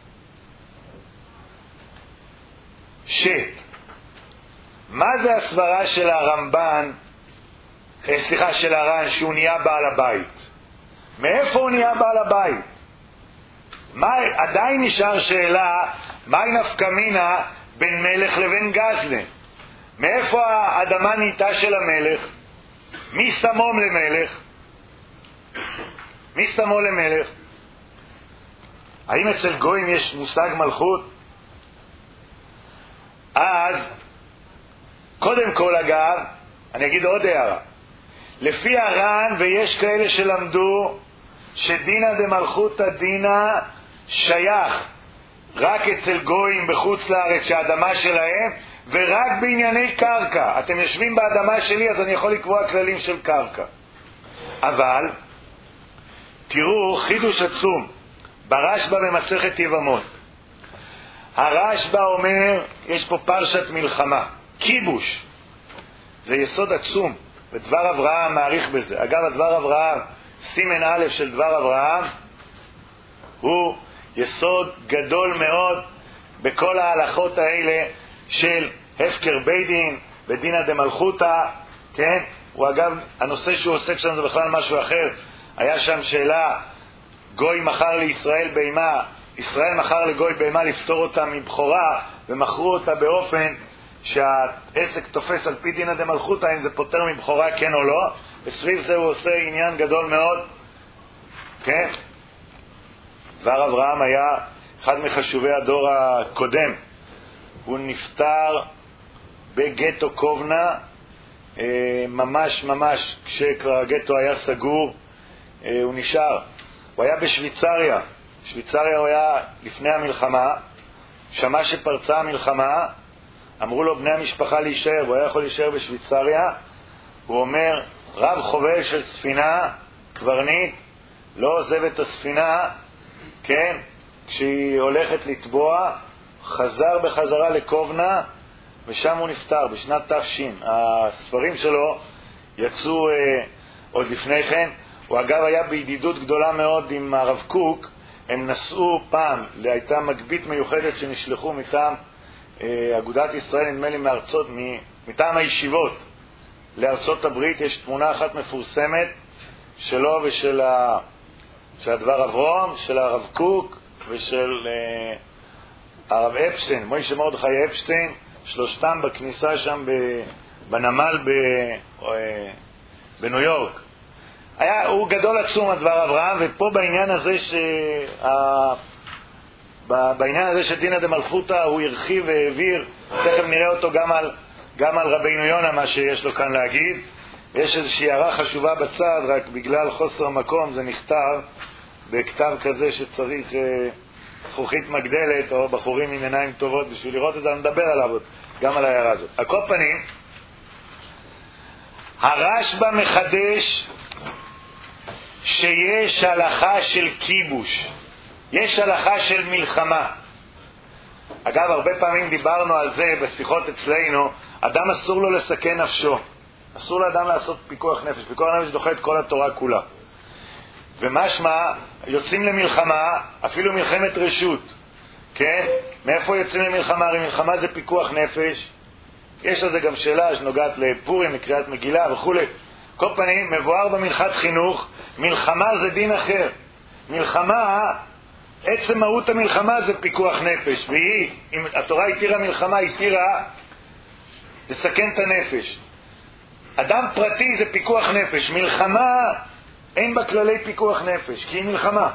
S1: ש מה זה הסברה של הרמב"ן, סליחה, של הר"ן, שהוא נהיה בעל הבית? מאיפה הוא נהיה בעל הבית? מה, עדיין נשאר שאלה, מהי נפקא מינה בין מלך לבין גזלן? מאיפה האדמה נהייתה של המלך? מי שמו למלך? מי שמו למלך? האם אצל גויים יש מושג מלכות? אז קודם כל, אגב, אני אגיד עוד הערה. לפי הר"ן, ויש כאלה שלמדו שדינא דמלכותא דינא שייך רק אצל גויים בחוץ לארץ שהאדמה שלהם, ורק בענייני קרקע. אתם יושבים באדמה שלי, אז אני יכול לקבוע כללים של קרקע. אבל תראו חידוש עצום ברשב"א במסכת יבמות. הרשב"א אומר, יש פה פרשת מלחמה, כיבוש. זה יסוד עצום, ודבר אברהם מעריך בזה. אגב, הדבר אברהם, סימן א' של דבר אברהם, הוא יסוד גדול מאוד בכל ההלכות האלה של הפקר בית דין ודינא דמלכותא, כן? הוא אגב, הנושא שהוא עוסק שם זה בכלל משהו אחר. היה שם שאלה, גוי מכר לישראל בהמה ישראל מכר לגוי בהמה לפתור אותה מבחורה, ומכרו אותה באופן שהעסק תופס על פי דינא דמלכותא, אם זה פותר מבחורה כן או לא, וסביב זה הוא עושה עניין גדול מאוד. כן? דבר אברהם היה אחד מחשובי הדור הקודם. הוא נפטר בגטו קובנה, ממש ממש כשכבר הגטו היה סגור, הוא נשאר. הוא היה בשוויצריה. שוויצריה הוא היה לפני המלחמה, שמע שפרצה המלחמה, אמרו לו בני המשפחה להישאר, הוא היה יכול להישאר בשוויצריה. הוא אומר, רב חובל של ספינה, קברנית, לא עוזב את הספינה, כן, כשהיא הולכת לטבוע, חזר בחזרה לקובנה, ושם הוא נפטר, בשנת תש"ין. הספרים שלו יצאו אה, עוד לפני כן. הוא אגב היה בידידות גדולה מאוד עם הרב קוק. הם נסעו פעם, הייתה מגבית מיוחדת שנשלחו מטעם אה, אגודת ישראל, נדמה לי מארצות, מטעם הישיבות לארצות הברית. יש תמונה אחת מפורסמת שלו ושל ה... של הדבר אברהם, של הרב קוק ושל אה, הרב אפשטיין, מוישה מרדכי אפשטיין, שלושתם בכניסה שם בנמל ב, אה, בניו יורק. היה, הוא גדול עצום הדבר אברהם, ופה בעניין הזה ש... ה... בעניין הזה של דינא דמלכותא הוא הרחיב והעביר, תכף נראה אותו גם על, גם על רבינו יונה, מה שיש לו כאן להגיד. יש איזושהי הערה חשובה בצד, רק בגלל חוסר מקום זה נכתב בכתב כזה שצריך אה, זכוכית מגדלת או בחורים עם עיניים טובות בשביל לראות את זה. נדבר עליו גם על ההערה הזאת. על כל פנים, הרשב"א מחדש שיש הלכה של כיבוש, יש הלכה של מלחמה. אגב, הרבה פעמים דיברנו על זה בשיחות אצלנו. אדם אסור לו לסכן נפשו, אסור לאדם לעשות פיקוח נפש. פיקוח נפש דוחה את כל התורה כולה. ומשמע יוצאים למלחמה, אפילו מלחמת רשות, כן? מאיפה יוצאים למלחמה? הרי מלחמה זה פיקוח נפש. יש על זה גם שאלה שנוגעת לפורים, לקריאת מגילה וכו'. כל פנים, מבואר במנחת חינוך, מלחמה זה דין אחר. מלחמה, עצם מהות המלחמה זה פיקוח נפש, והיא, אם התורה התירה מלחמה, התירה לסכן את הנפש. אדם פרטי זה פיקוח נפש. מלחמה אין בה כללי פיקוח נפש, כי היא מלחמה.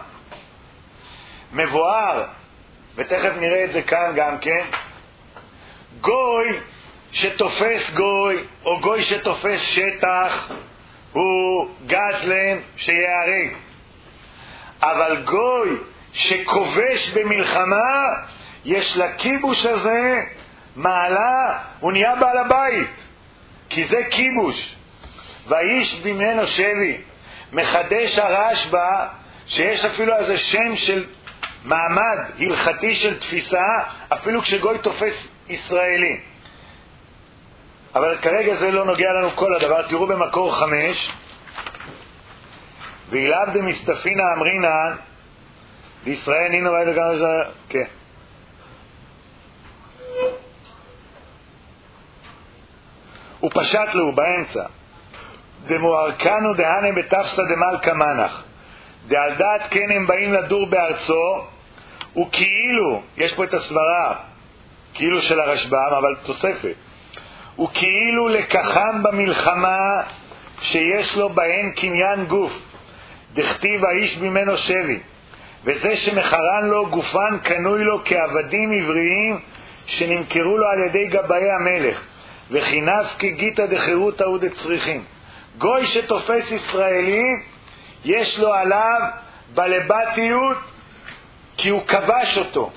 S1: מבואר, ותכף נראה את זה כאן גם כן, גוי שתופס גוי, או גוי שתופס שטח, הוא גזלן שיערג. אבל גוי שכובש במלחמה, יש לכיבוש הזה מעלה, הוא נהיה בעל הבית, כי זה כיבוש. והאיש ממנו שבי. מחדש הרשב"א שיש אפילו איזה שם של מעמד הלכתי של תפיסה, אפילו כשגוי תופס ישראלי. אבל כרגע זה לא נוגע לנו כל הדבר. תראו במקור חמש, ואילאו דמסתפינא אמרינן לישראל נינו ואיזה גם זה, כן. הוא פשט לו באמצע. דמוארקנו דהנה בתפסא דמלכא מנח. דעל דעת כן הם באים לדור בארצו, וכאילו, יש פה את הסברה, כאילו של הרשב"ם, אבל תוספת. וכאילו לקחם במלחמה שיש לו בהן קניין גוף, דכתיב האיש ממנו שבי, וזה שמחרן לו גופן קנוי לו כעבדים עבריים שנמכרו לו על ידי גבאי המלך, וכינף כגיתא דחירותא ודצריכים. גוי שתופס ישראלי יש לו עליו בלבטיות כי הוא כבש אותו.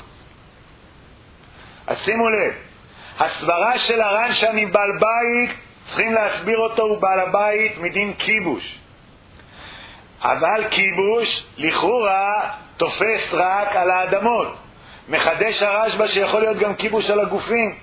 S1: אז שימו לב, הסברה של הר"ן שאני בעל בית, צריכים להסביר אותו, הוא בעל הבית מדין כיבוש. אבל כיבוש לכאורה תופס רק על האדמות. מחדש הרשב"א שיכול להיות גם כיבוש על הגופים.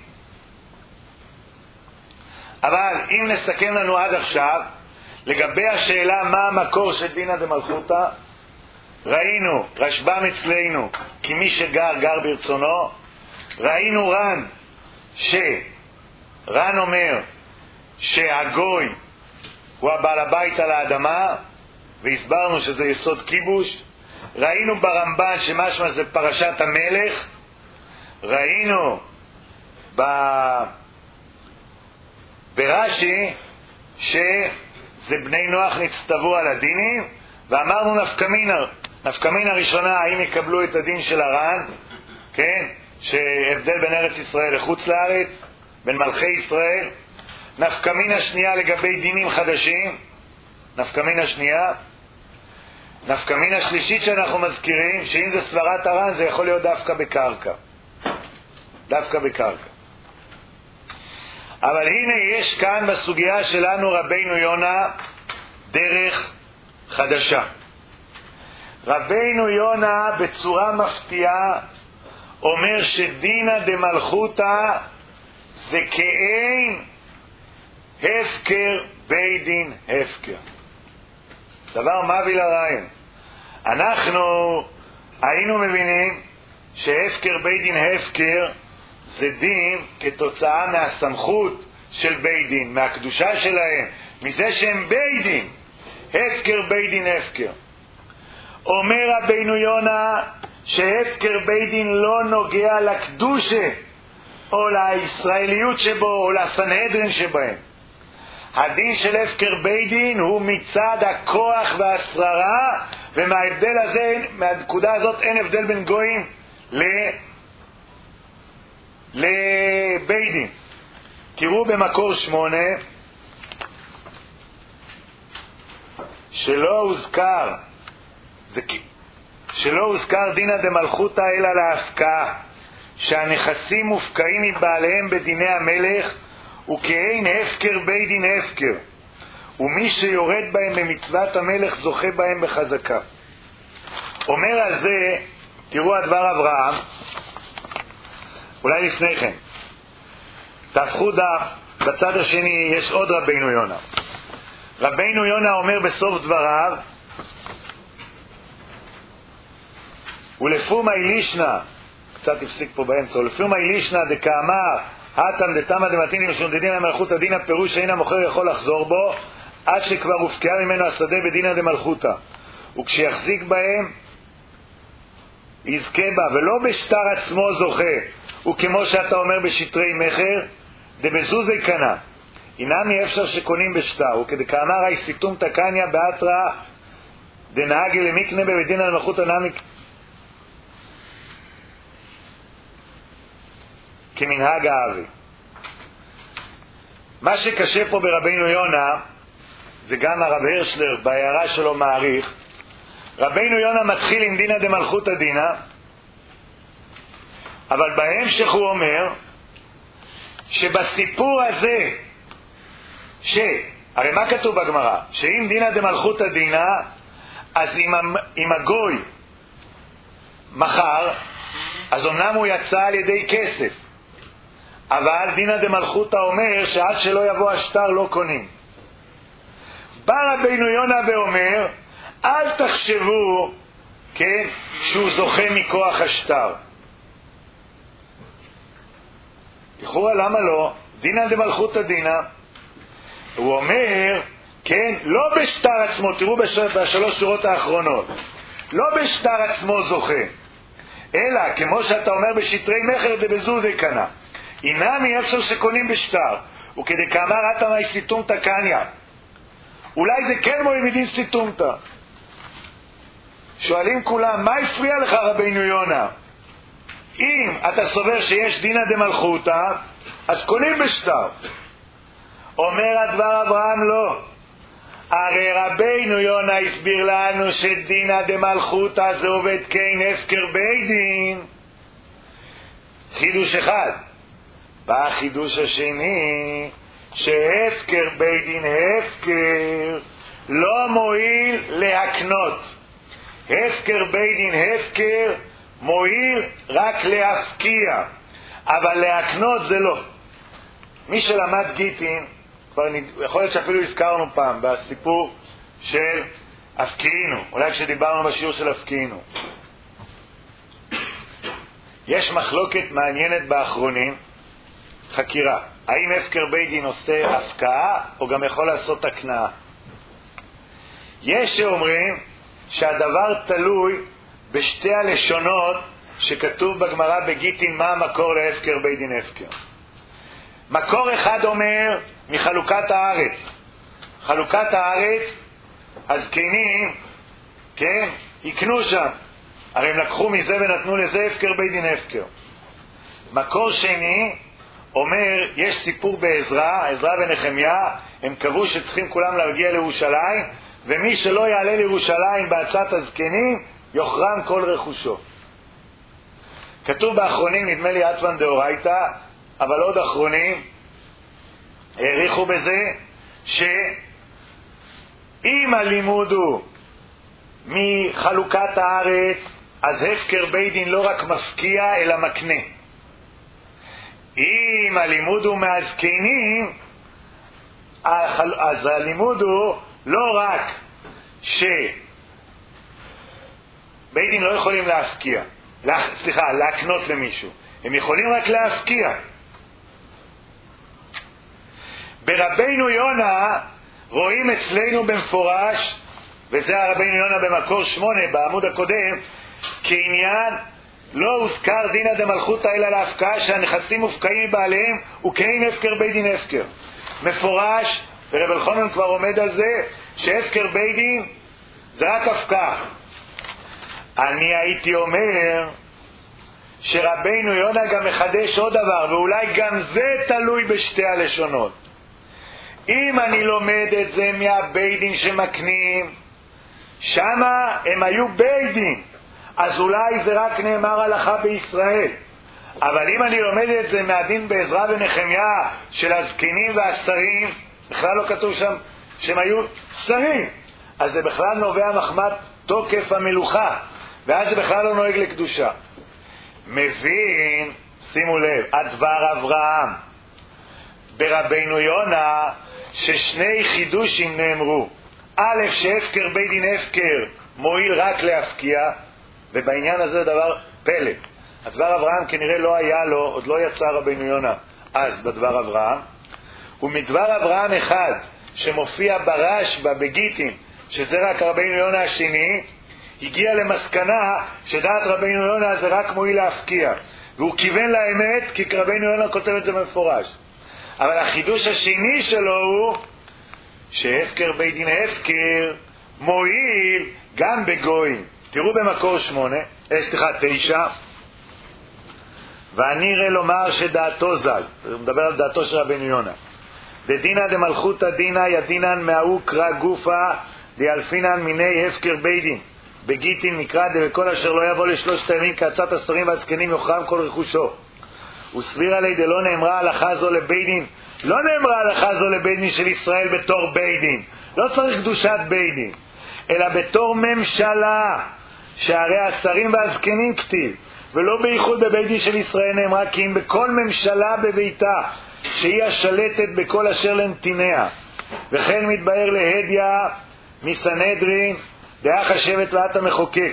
S1: אבל אם נסכם לנו עד עכשיו לגבי השאלה מה המקור של דינא דמלכותא, ראינו רשב"ם אצלנו כי מי שגר גר ברצונו. ראינו ר"ן שר"ן אומר שהגוי הוא הבעל הבית על האדמה, והסברנו שזה יסוד כיבוש. ראינו ברמב"ן שמשמע זה פרשת המלך, ראינו ב... ברש"י שזה בני נוח נצטוו על הדינים, ואמרנו נפקמינה, נפקמינה ראשונה, האם יקבלו את הדין של הר"ן, כן, שהבדל בין ארץ ישראל לחוץ לארץ, בין מלכי ישראל. נפקמינה שנייה לגבי דינים חדשים, נפקמינה שנייה. נפקמינה שלישית שאנחנו מזכירים, שאם זה סברת הר"ן זה יכול להיות דווקא בקרקע, דווקא בקרקע. אבל הנה יש כאן בסוגיה שלנו רבינו יונה דרך חדשה. רבינו יונה בצורה מפתיעה אומר שדינא דמלכותא זה כאין הפקר בית דין הפקר. דבר מביא לרעיון. אנחנו היינו מבינים שהפקר בית דין הפקר זה דין כתוצאה מהסמכות של בית דין, מהקדושה שלהם, מזה שהם בית דין. הפקר בית דין הפקר. אומר רבינו יונה שהפקר בית דין לא נוגע לקדושה או לישראליות שבו או לסנהדרין שבהם. הדין של הפקר בית דין הוא מצד הכוח והשררה, ומההבדל הזה, מהנקודה הזאת אין הבדל בין גויים ל... לבית דין. תראו במקור שמונה שלא הוזכר זה שלא הוזכר דינא דמלכותא אלא להפקעה, שהנכסים מופקעים מבעליהם בדיני המלך, וכאין הפקר בית דין הפקר, ומי שיורד בהם במצוות המלך זוכה בהם בחזקה. אומר על זה, תראו הדבר אברהם, אולי לפני כן תהפכו דף, בצד השני יש עוד רבינו יונה. רבינו יונה אומר בסוף דבריו, ולפומי לישנא, קצת הפסיק פה באמצע, ולפומי לישנא דקאמר הטם דתמא דמתין משודדין למלכות הדין, הפירוש שאין המוכר יכול לחזור בו עד שכבר הופקעה ממנו השדה בדינא דמלכותא, וכשיחזיק בהם יזכה בה, ולא בשטר עצמו זוכה, וכמו שאתה אומר בשטרי מחר דבזוזי קנה, אינם אפשר שקונים בשטר, וכדקאמר אי סיתום תקניה באתרא דנהגי למקנה בדינא דמלכותא נמי כמנהג האבי. מה שקשה פה ברבינו יונה, זה גם הרב הרשלר בהערה שלו מעריך, רבינו יונה מתחיל עם דינא דמלכותא דינא, אבל בהמשך הוא אומר שבסיפור הזה, ש... הרי מה כתוב בגמרא? שאם דינא דמלכותא דינא, אז אם, אם הגוי מחר, אז אמנם הוא יצא על ידי כסף, אבל דינא דמלכותא אומר שעד שלא יבוא השטר לא קונים. בא רבינו יונה ואומר, אל תחשבו, כן, שהוא זוכה מכוח השטר. לכאורה למה לא? דינא דמלכותא דינא. הוא אומר, כן, לא בשטר עצמו, תראו בשלוש שורות האחרונות, לא בשטר עצמו זוכה, אלא כמו שאתה אומר בשטרי מחר דבזוזי קנה, אינמי אפשר שקונים בשטר, וכדקאמר הטם אי סיתומתא קניא, אולי זה כן מועיל מדין סיתומתא. שואלים כולם, מה הפריע לך רבינו יונה? אם אתה סובר שיש דינא דמלכותא, אז קונים בשטר. אומר הדבר אברהם לא, הרי רבינו יונה הסביר לנו שדינא דמלכותא זה עובד כאין הפקר בית דין. חידוש אחד. בא החידוש השני, שהפקר בית דין הפקר לא מועיל להקנות. הפקר בית דין הפקר מועיל רק להפקיע, אבל להקנות זה לא. מי שלמד גיטין, כבר יכול להיות שאפילו הזכרנו פעם בסיפור של הפקיעינו, אולי כשדיברנו בשיעור של הפקיעינו, יש מחלוקת מעניינת באחרונים, חקירה, האם הפקר בית דין עושה הפקעה או גם יכול לעשות הקנאה. יש שאומרים שהדבר תלוי בשתי הלשונות שכתוב בגמרא בגיטין מה המקור להפקר בית דין הפקר. מקור אחד אומר מחלוקת הארץ. חלוקת הארץ, הזקנים, כן, יקנו שם. הרי הם לקחו מזה ונתנו לזה הפקר בית דין הפקר. מקור שני אומר, יש סיפור בעזרא, עזרא ונחמיה, הם קבעו שצריכים כולם להגיע לירושלים, ומי שלא יעלה לירושלים בעצת הזקנים, יוחרם כל רכושו. כתוב באחרונים, נדמה לי עטוון דאורייתא, אבל עוד אחרונים, העריכו בזה, שאם הלימוד הוא מחלוקת הארץ, אז הפקר בית דין לא רק מפקיע, אלא מקנה. אם הלימוד הוא מהזקנים, אז הלימוד הוא לא רק שבית דין לא יכולים להפקיע, סליחה, להקנות למישהו, הם יכולים רק להפקיע. ברבינו יונה רואים אצלנו במפורש, וזה הרבינו יונה במקור שמונה בעמוד הקודם, כעניין לא הוזכר דינא דמלכותא אלא להפקעה, שהנכסים מופקעים מבעליהם וכאין הפקר בית דין הפקר. מפורש, ורב אלחנן כבר עומד על זה, שהפקר בית דין זה רק הפקעה. אני הייתי אומר שרבינו יונה גם מחדש עוד דבר, ואולי גם זה תלוי בשתי הלשונות. אם אני לומד את זה מהבית דין שמקנים, שמה הם היו בית דין, אז אולי זה רק נאמר הלכה בישראל. אבל אם אני לומד את זה מהדין בעזרא ונחמיה של הזקנים והשרים, בכלל לא כתוב שם שהם היו שרים, אז זה בכלל נובע מחמת תוקף המלוכה, ואז זה בכלל לא נוהג לקדושה. מבין, שימו לב, הדבר אברהם ברבינו יונה ששני חידושים נאמרו. א', שהפקר בית דין הפקר מועיל רק להפקיע, ובעניין הזה דבר פלא. הדבר אברהם כנראה לא היה לו, עוד לא יצא רבינו יונה אז בדבר אברהם, ומדבר אברהם אחד שמופיע ברשב"א בגיטין, שזה רק רבינו יונה השני, הגיע למסקנה שדעת רבינו יונה זה רק מועיל להפקיע, והוא כיוון לאמת כי רבינו יונה כותב את זה במפורש. אבל החידוש השני שלו הוא שהפקר בית דין הפקר מועיל גם בגויים. תראו במקור שמונה, אה, סליחה, תשע, ואני ראה לומר שדעתו ז"ל, הוא מדבר על דעתו של רבינו יונה, דדינא דמלכותא דינא ידינן מההוא קרא גופא דיאלפינן מיני הפקר בית דין בגיטין מקרא דבכל אשר לא יבוא לשלושת הימים כעצת השרים והזקנים יוחרם כל רכושו. וסביר לי דלא נאמרה הלכה זו לבית דין, לא נאמרה הלכה זו לבית דין של ישראל בתור בית דין, לא צריך קדושת בית דין, אלא בתור ממשלה, שהרי השרים והזקנים כתיב, ולא בייחוד בבית דין של ישראל נאמרה כי אם בכל ממשלה בביתה שהיא השלטת בכל אשר לנתיניה. וכן מתבהר להדיה מסנהדרין דאח השבט ואת המחוקק.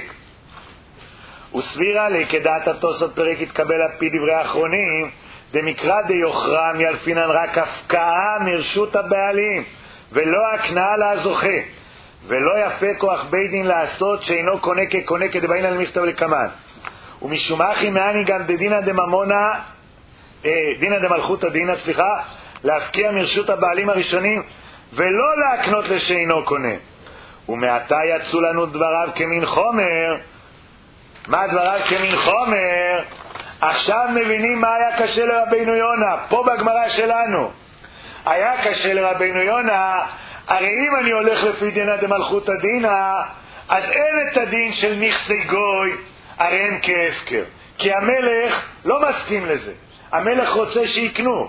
S1: וסבירה לי כדעת התוספות פרק התקבל על פי דברי האחרונים דמקרא דיוחרם ילפינן רק הפקעה מרשות הבעלים ולא הקנאה להזוכה, ולא יפה כוח בית דין לעשות שאינו קונה כקונה כדבעין על מכתב לקמן. ומשום אחי מעני גם דדינא דממונה אה, דינא דמלכותא דינא סליחה להפקיע מרשות הבעלים הראשונים ולא להקנות לשאינו קונה. ומעתה יצאו לנו דבריו כמין חומר. מה דבריו כמין חומר? עכשיו מבינים מה היה קשה לרבינו יונה פה בגמרא שלנו. היה קשה לרבינו יונה, הרי אם אני הולך לפי דינא דמלכותא דינא, אז אין את הדין של נכסי גוי, הרי הם כהפקר, כי המלך לא מסכים לזה. המלך רוצה שיקנו,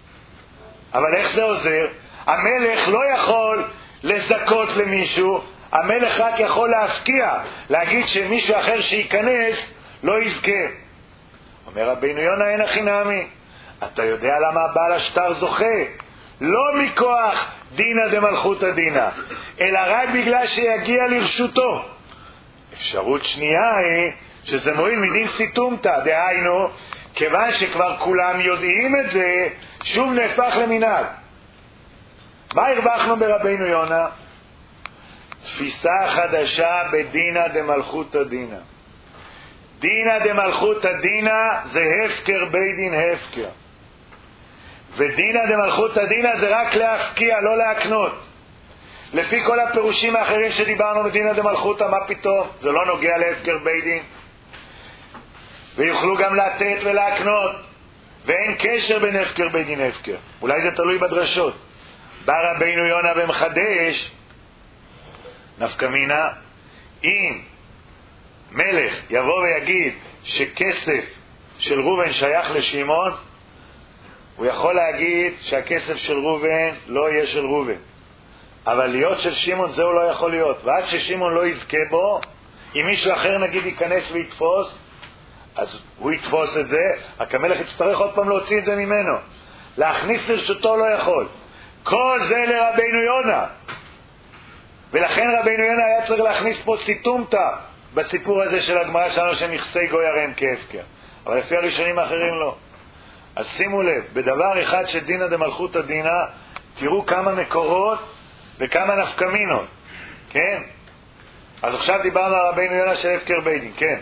S1: אבל איך זה עוזר? המלך לא יכול לזכות למישהו, המלך רק יכול להפקיע, להגיד שמישהו אחר שייכנס לא יזכה. אומר רבינו יונה אין הכי נעמי, אתה יודע למה בעל השטר זוכה? לא מכוח דינא דמלכותא דינא, אלא רק בגלל שיגיע לרשותו. אפשרות שנייה היא שזה מועיל מדין סיתומתא, דהיינו כיוון שכבר כולם יודעים את זה, שוב נהפך למנהג. מה הרווחנו ברבינו יונה? תפיסה חדשה בדינא דמלכותא דינא. דינא דמלכותא דינא זה הפקר בית דין הפקר. ודינא דמלכותא דינא זה רק להפקיע, לא להקנות. לפי כל הפירושים האחרים שדיברנו בדינא דמלכותא, מה פתאום? זה לא נוגע להפקר בית דין. ויוכלו גם לתת ולהקנות. ואין קשר בין הפקר בית דין הפקר. אולי זה תלוי בדרשות. בא רבינו יונה ומחדש, נפקא מינה, אם מלך יבוא ויגיד שכסף של ראובן שייך לשמעון, הוא יכול להגיד שהכסף של ראובן לא יהיה של ראובן, אבל להיות של שמעון זה הוא לא יכול להיות. ועד ששמעון לא יזכה בו, אם מישהו אחר נגיד ייכנס ויתפוס, אז הוא יתפוס את זה, רק המלך יצטרך עוד פעם להוציא את זה ממנו, להכניס לרשותו לא יכול. כל זה לרבינו יונה, ולכן רבינו יונה היה צריך להכניס פה סיתומתא בסיפור הזה של הגמרא שלנו שמכסי גוי הרי הם כהפקר, אבל לפי הראשונים האחרים לא. אז שימו לב, בדבר אחד של דינא דמלכותא דינא, תראו כמה מקורות וכמה נפקא מינות, כן? אז עכשיו דיברנו על רבינו יונה של הפקר בית דין, כן?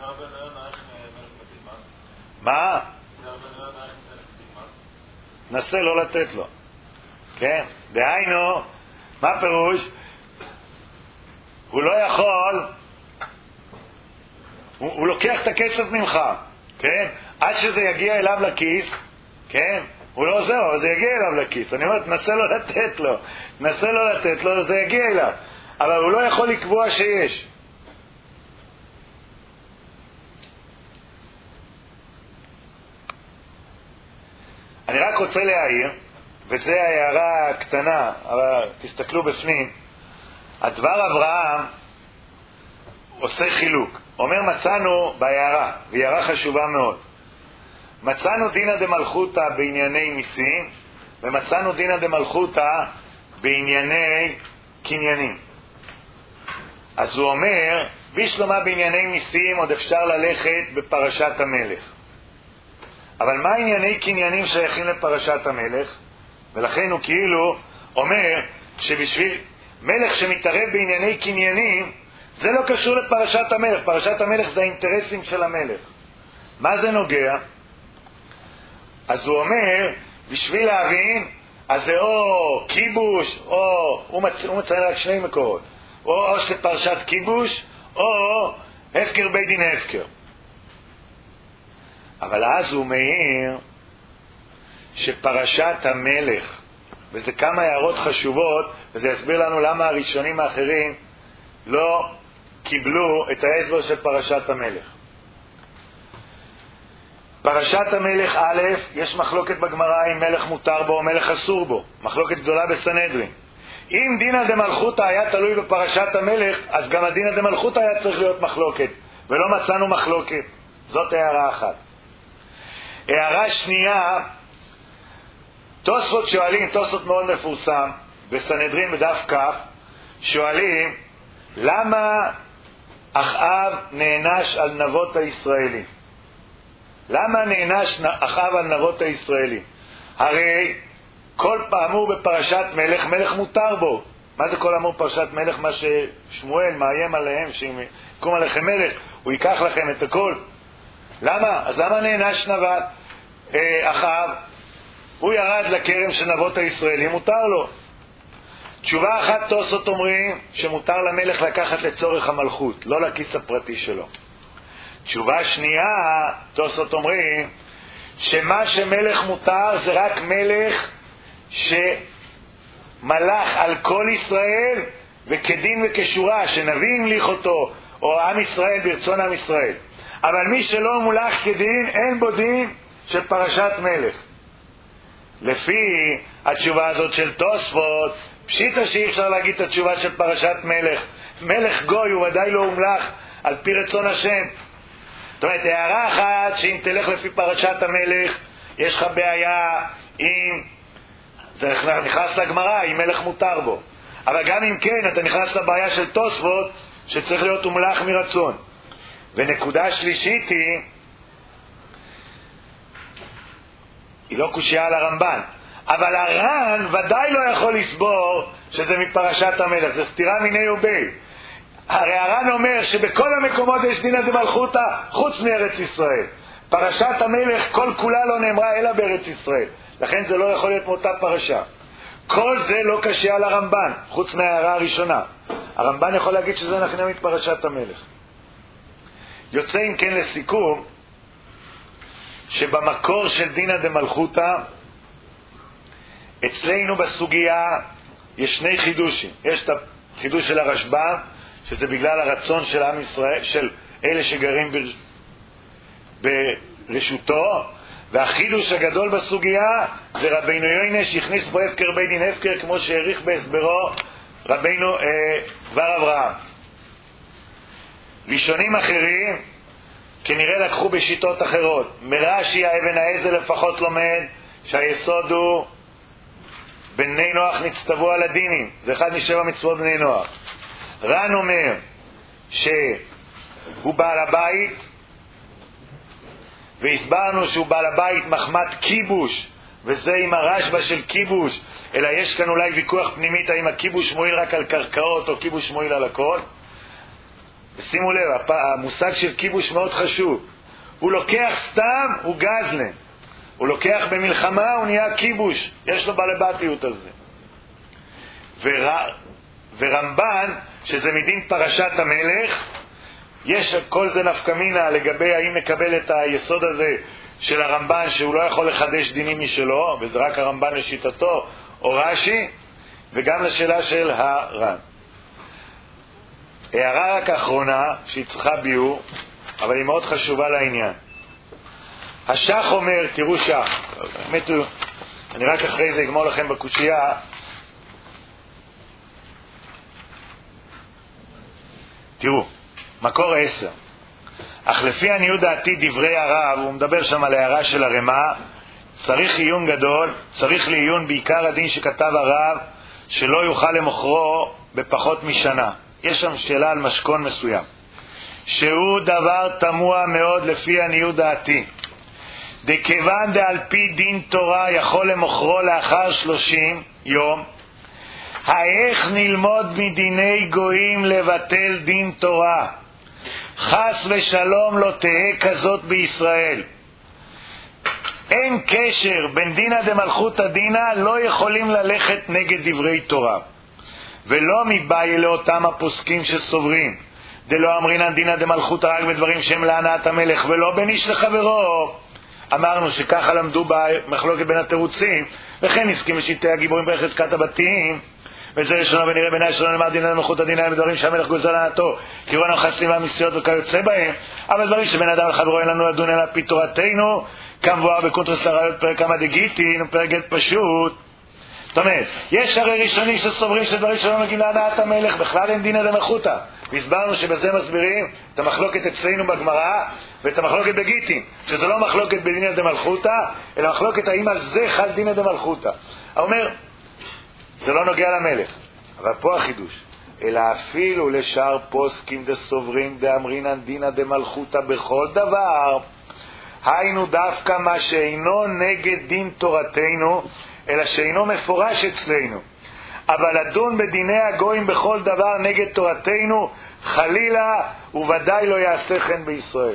S1: מה? נסה לא לתת לו, כן? דהיינו, מה פירוש? הוא לא יכול, הוא, הוא לוקח את הכסף ממך, כן? עד שזה יגיע אליו לכיס, כן? הוא לא זהו, זה יגיע אליו לכיס. אני אומר, תנסה לא לתת לו, תנסה לא לתת לו, זה יגיע אליו. אבל הוא לא יכול לקבוע שיש. אני רק רוצה להעיר, וזו הערה קטנה, אבל תסתכלו בפנים, הדבר אברהם עושה חילוק. אומר מצאנו בהערה, והיא הערה חשובה מאוד. מצאנו דינא דמלכותא בענייני מיסים, ומצאנו דינא דמלכותא בענייני קניינים. אז הוא אומר, בשלמה בענייני מיסים עוד אפשר ללכת בפרשת המלך. אבל מה ענייני קניינים שייכים לפרשת המלך? ולכן הוא כאילו אומר שבשביל מלך שמתערב בענייני קניינים, זה לא קשור לפרשת המלך. פרשת המלך זה האינטרסים של המלך. מה זה נוגע? אז הוא אומר, בשביל להבין, אז זה או כיבוש, או, הוא, מצ... הוא מציין רק שני מקורות, או, או שפרשת כיבוש, או הפקר בית דין הפקר. אבל אז הוא מעיר שפרשת המלך, וזה כמה הערות חשובות, וזה יסביר לנו למה הראשונים האחרים לא קיבלו את ההסבר של פרשת המלך. פרשת המלך א', יש מחלוקת בגמרא אם מלך מותר בו או מלך אסור בו, מחלוקת גדולה בסנהדרין. אם דינא דמלכותא היה תלוי בפרשת המלך, אז גם הדינא דמלכותא היה צריך להיות מחלוקת, ולא מצאנו מחלוקת. זאת הערה אחת. הערה שנייה, תוספות שואלים, תוספות מאוד מפורסם בסנהדרין בדף כ', שואלים למה אחאב נענש על נבות הישראלים? למה נענש אחאב על נבות הישראלים? הרי כל פעמור בפרשת מלך, מלך מותר בו. מה זה כל אמור פרשת מלך? מה ששמואל מאיים עליהם, שאם יקום עליכם מלך הוא ייקח לכם את הכל. למה? אז למה נענש נבות אה, אחאב? הוא ירד לכרם של נבות הישראלים, מותר לו. תשובה אחת, תוספות אומרים שמותר למלך לקחת לצורך המלכות, לא לכיס הפרטי שלו. תשובה שנייה, תוספות אומרים שמה שמלך מותר זה רק מלך שמלך על כל ישראל וכדין וכשורה, שנביא המליך אותו, או עם ישראל ברצון עם ישראל. אבל מי שלא מולך כדין, אין בו דין של פרשת מלך. לפי התשובה הזאת של תוספות, פשיטה שאי אפשר להגיד את התשובה של פרשת מלך. מלך גוי הוא ודאי לא הומלך על פי רצון השם. זאת אומרת, הערה אחת, שאם תלך לפי פרשת המלך, יש לך בעיה אם זה נכנס לגמרא, אם מלך מותר בו. אבל גם אם כן, אתה נכנס לבעיה של תוספות, שצריך להיות הומלך מרצון. ונקודה שלישית היא, היא לא קושיה על הרמב"ן, אבל הר"ן ודאי לא יכול לסבור שזה מפרשת המלך, זה סתירה מיני ובי. הרי הר"ן אומר שבכל המקומות יש דינא דמלכותא חוץ מארץ ישראל. פרשת המלך כל כולה לא נאמרה אלא בארץ ישראל, לכן זה לא יכול להיות מאותה פרשה. כל זה לא קשה על הרמב"ן, חוץ מההערה הראשונה. הרמב"ן יכול להגיד שזה נכנע מפרשת המלך. יוצא אם כן לסיכום, שבמקור של דינא דמלכותא, אצלנו בסוגיה יש שני חידושים. יש את החידוש של הרשב"א, שזה בגלל הרצון של עם ישראל, של אלה שגרים ברשותו, והחידוש הגדול בסוגיה זה רבינו יוינה שהכניס פה הפקר בית דין הפקר, כמו שהעריך בהסברו רבינו אה, כבר אברהם. ראשונים אחרים כנראה לקחו בשיטות אחרות. מרש"י האבן העזר לפחות לומד שהיסוד הוא בני נוח נצטוו על הדינים, זה אחד משבע מצוות בני נוח. ר"ן אומר שהוא בעל הבית, והסברנו שהוא בעל הבית מחמת כיבוש, וזה עם הרשב"א של כיבוש, אלא יש כאן אולי ויכוח פנימית האם הכיבוש מועיל רק על קרקעות או כיבוש מועיל על הכל. ושימו לב, המושג של כיבוש מאוד חשוב. הוא לוקח סתם, הוא גזלן. הוא לוקח במלחמה, הוא נהיה כיבוש. יש לו בעלבתיות על זה. ור... ורמב"ן, שזה מדין פרשת המלך, יש כל זה נפקא מינה לגבי האם מקבל את היסוד הזה של הרמב"ן שהוא לא יכול לחדש דינים משלו, וזה רק הרמב"ן לשיטתו, או רש"י, וגם לשאלה של הר"ן. הערה רק האחרונה שהיא צריכה ביור, אבל היא מאוד חשובה לעניין. השח אומר, תראו שח, באמת, אני רק אחרי זה אגמור לכם בקושייה. תראו, מקור עשר. אך לפי עניות דעתי דברי הרב, הוא מדבר שם על הערה של הרמה, צריך עיון גדול, צריך לעיון בעיקר הדין שכתב הרב, שלא יוכל למוכרו בפחות משנה. יש שם שאלה על משכון מסוים, שהוא דבר תמוה מאוד לפי עניות דעתי. דכיוון דעל פי דין תורה יכול למוכרו לאחר שלושים יום, האיך נלמוד מדיני גויים לבטל דין תורה? חס ושלום לא תהא כזאת בישראל. אין קשר בין דינא דמלכותא דינא, לא יכולים ללכת נגד דברי תורה. ולא מבעיה לאותם הפוסקים שסוברים דלא אמרינן דינא דמלכותא רק בדברים שהם להנאת המלך ולא בין איש לחברו. אמרנו שככה למדו במחלוקת בין התירוצים, וכן הסכים לשיטי הגיבורים בחזקת הבתים, וזה ראשונה ונראה בעיני שלא נאמר דינא דמלכותא דינא בדברים שהמלך גוזר להנאתו, כגון החסים והמסיות וכיוצא בהם, אבל דברים שבין אדם לחברו אין לנו לדון אלא פי תורתנו, כמבואר בקונטרס לראיות פרק כמה דגיטין ופרק גט פשוט. זאת אומרת, יש הרי ראשונים שסוברים שדברים שלא נוגעים להנאת המלך בכלל אין דינא דמלכותא, והסברנו שבזה מסבירים את המחלוקת אצלנו בגמרא ואת המחלוקת בגיטין, שזה לא מחלוקת בדינא דמלכותא אלא מחלוקת האם על זה חל דינא דמלכותא. אומר, זה לא נוגע למלך, אבל פה החידוש, אלא אפילו לשאר פוסקים דסוברים דאמרינן דינא דמלכותא בכל דבר, היינו דווקא מה שאינו נגד דין תורתנו אלא שאינו מפורש אצלנו, אבל לדון בדיני הגויים בכל דבר נגד תורתנו חלילה וודאי לא יעשה כן בישראל.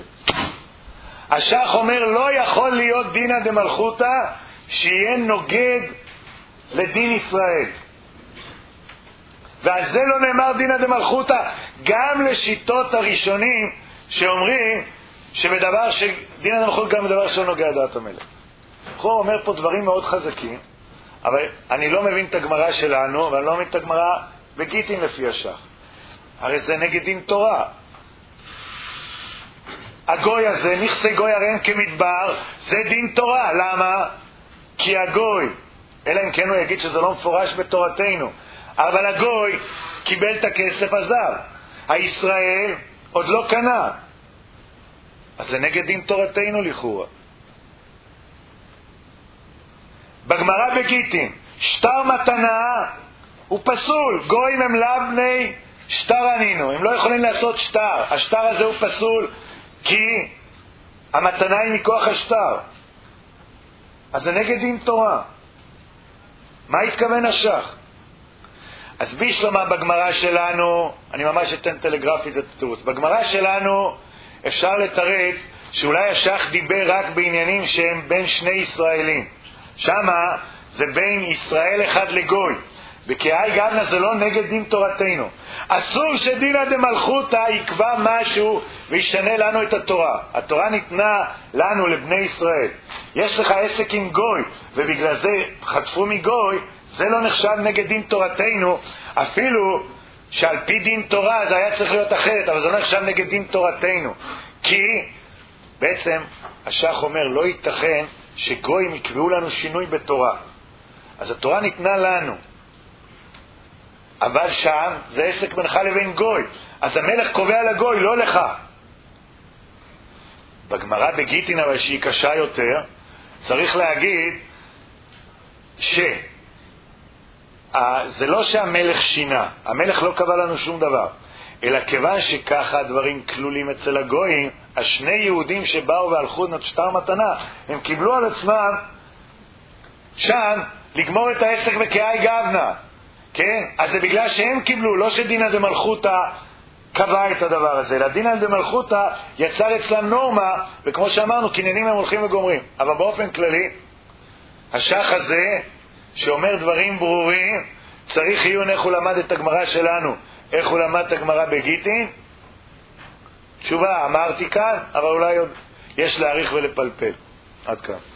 S1: השח אומר לא יכול להיות דינא דמלכותא שיהיה נוגד לדין ישראל, ועל זה לא נאמר דינא דמלכותא גם לשיטות הראשונים שאומרים שבדבר שדינא דמלכותא גם בדבר שלא נוגע לדעת המלך. הוא אומר פה דברים מאוד חזקים, אבל אני לא מבין את הגמרא שלנו, ואני לא מבין את הגמרא בגיטין לפי השח. הרי זה נגד דין תורה. הגוי הזה, נכסי גוי הרי הם כמדבר, זה דין תורה. למה? כי הגוי, אלא אם כן הוא יגיד שזה לא מפורש בתורתנו, אבל הגוי קיבל את הכסף הזר, הישראל עוד לא קנה, אז זה נגד דין תורתנו לכאורה. בגמרא בגיטין, שטר מתנה הוא פסול, גויים הם לאו בני שטר ענינו, הם לא יכולים לעשות שטר, השטר הזה הוא פסול כי המתנה היא מכוח השטר, אז זה נגד דין תורה. מה התכוון השח? אז בישלמה בגמרא שלנו, אני ממש אתן טלגרפית את התירוץ, בגמרא שלנו אפשר לתרץ שאולי השח דיבר רק בעניינים שהם בין שני ישראלים. שמה זה בין ישראל אחד לגוי. וכאי גבנה זה לא נגד דין תורתנו. אסור שדינא דמלכותא יקבע משהו וישנה לנו את התורה. התורה ניתנה לנו לבני ישראל. יש לך עסק עם גוי ובגלל זה חטפו מגוי, זה לא נחשב נגד דין תורתנו, אפילו שעל פי דין תורה זה היה צריך להיות אחרת, אבל זה לא נחשב נגד דין תורתנו. כי בעצם השח אומר לא ייתכן שגויים יקבעו לנו שינוי בתורה. אז התורה ניתנה לנו, אבל שם זה עסק בינך לבין גוי, אז המלך קובע לגוי, לא לך. בגמרא בגיטין, אבל שהיא קשה יותר, צריך להגיד שזה לא שהמלך שינה, המלך לא קבע לנו שום דבר, אלא כיוון שככה הדברים כלולים אצל הגויים, השני יהודים שבאו והלכו נות שטר מתנה, הם קיבלו על עצמם שם לגמור את העסק וכאי גבנה, כן? אז זה בגלל שהם קיבלו, לא שדינא דמלכותא קבע את הדבר הזה, אלא דינא דמלכותא יצר אצלם נורמה, וכמו שאמרנו, קניינים הם הולכים וגומרים. אבל באופן כללי, השח הזה שאומר דברים ברורים, צריך עיון איך הוא למד את הגמרא שלנו, איך הוא למד את הגמרא בגיטין. תשובה, אמרתי כאן, אבל אולי עוד יש להאריך ולפלפל. עד כאן.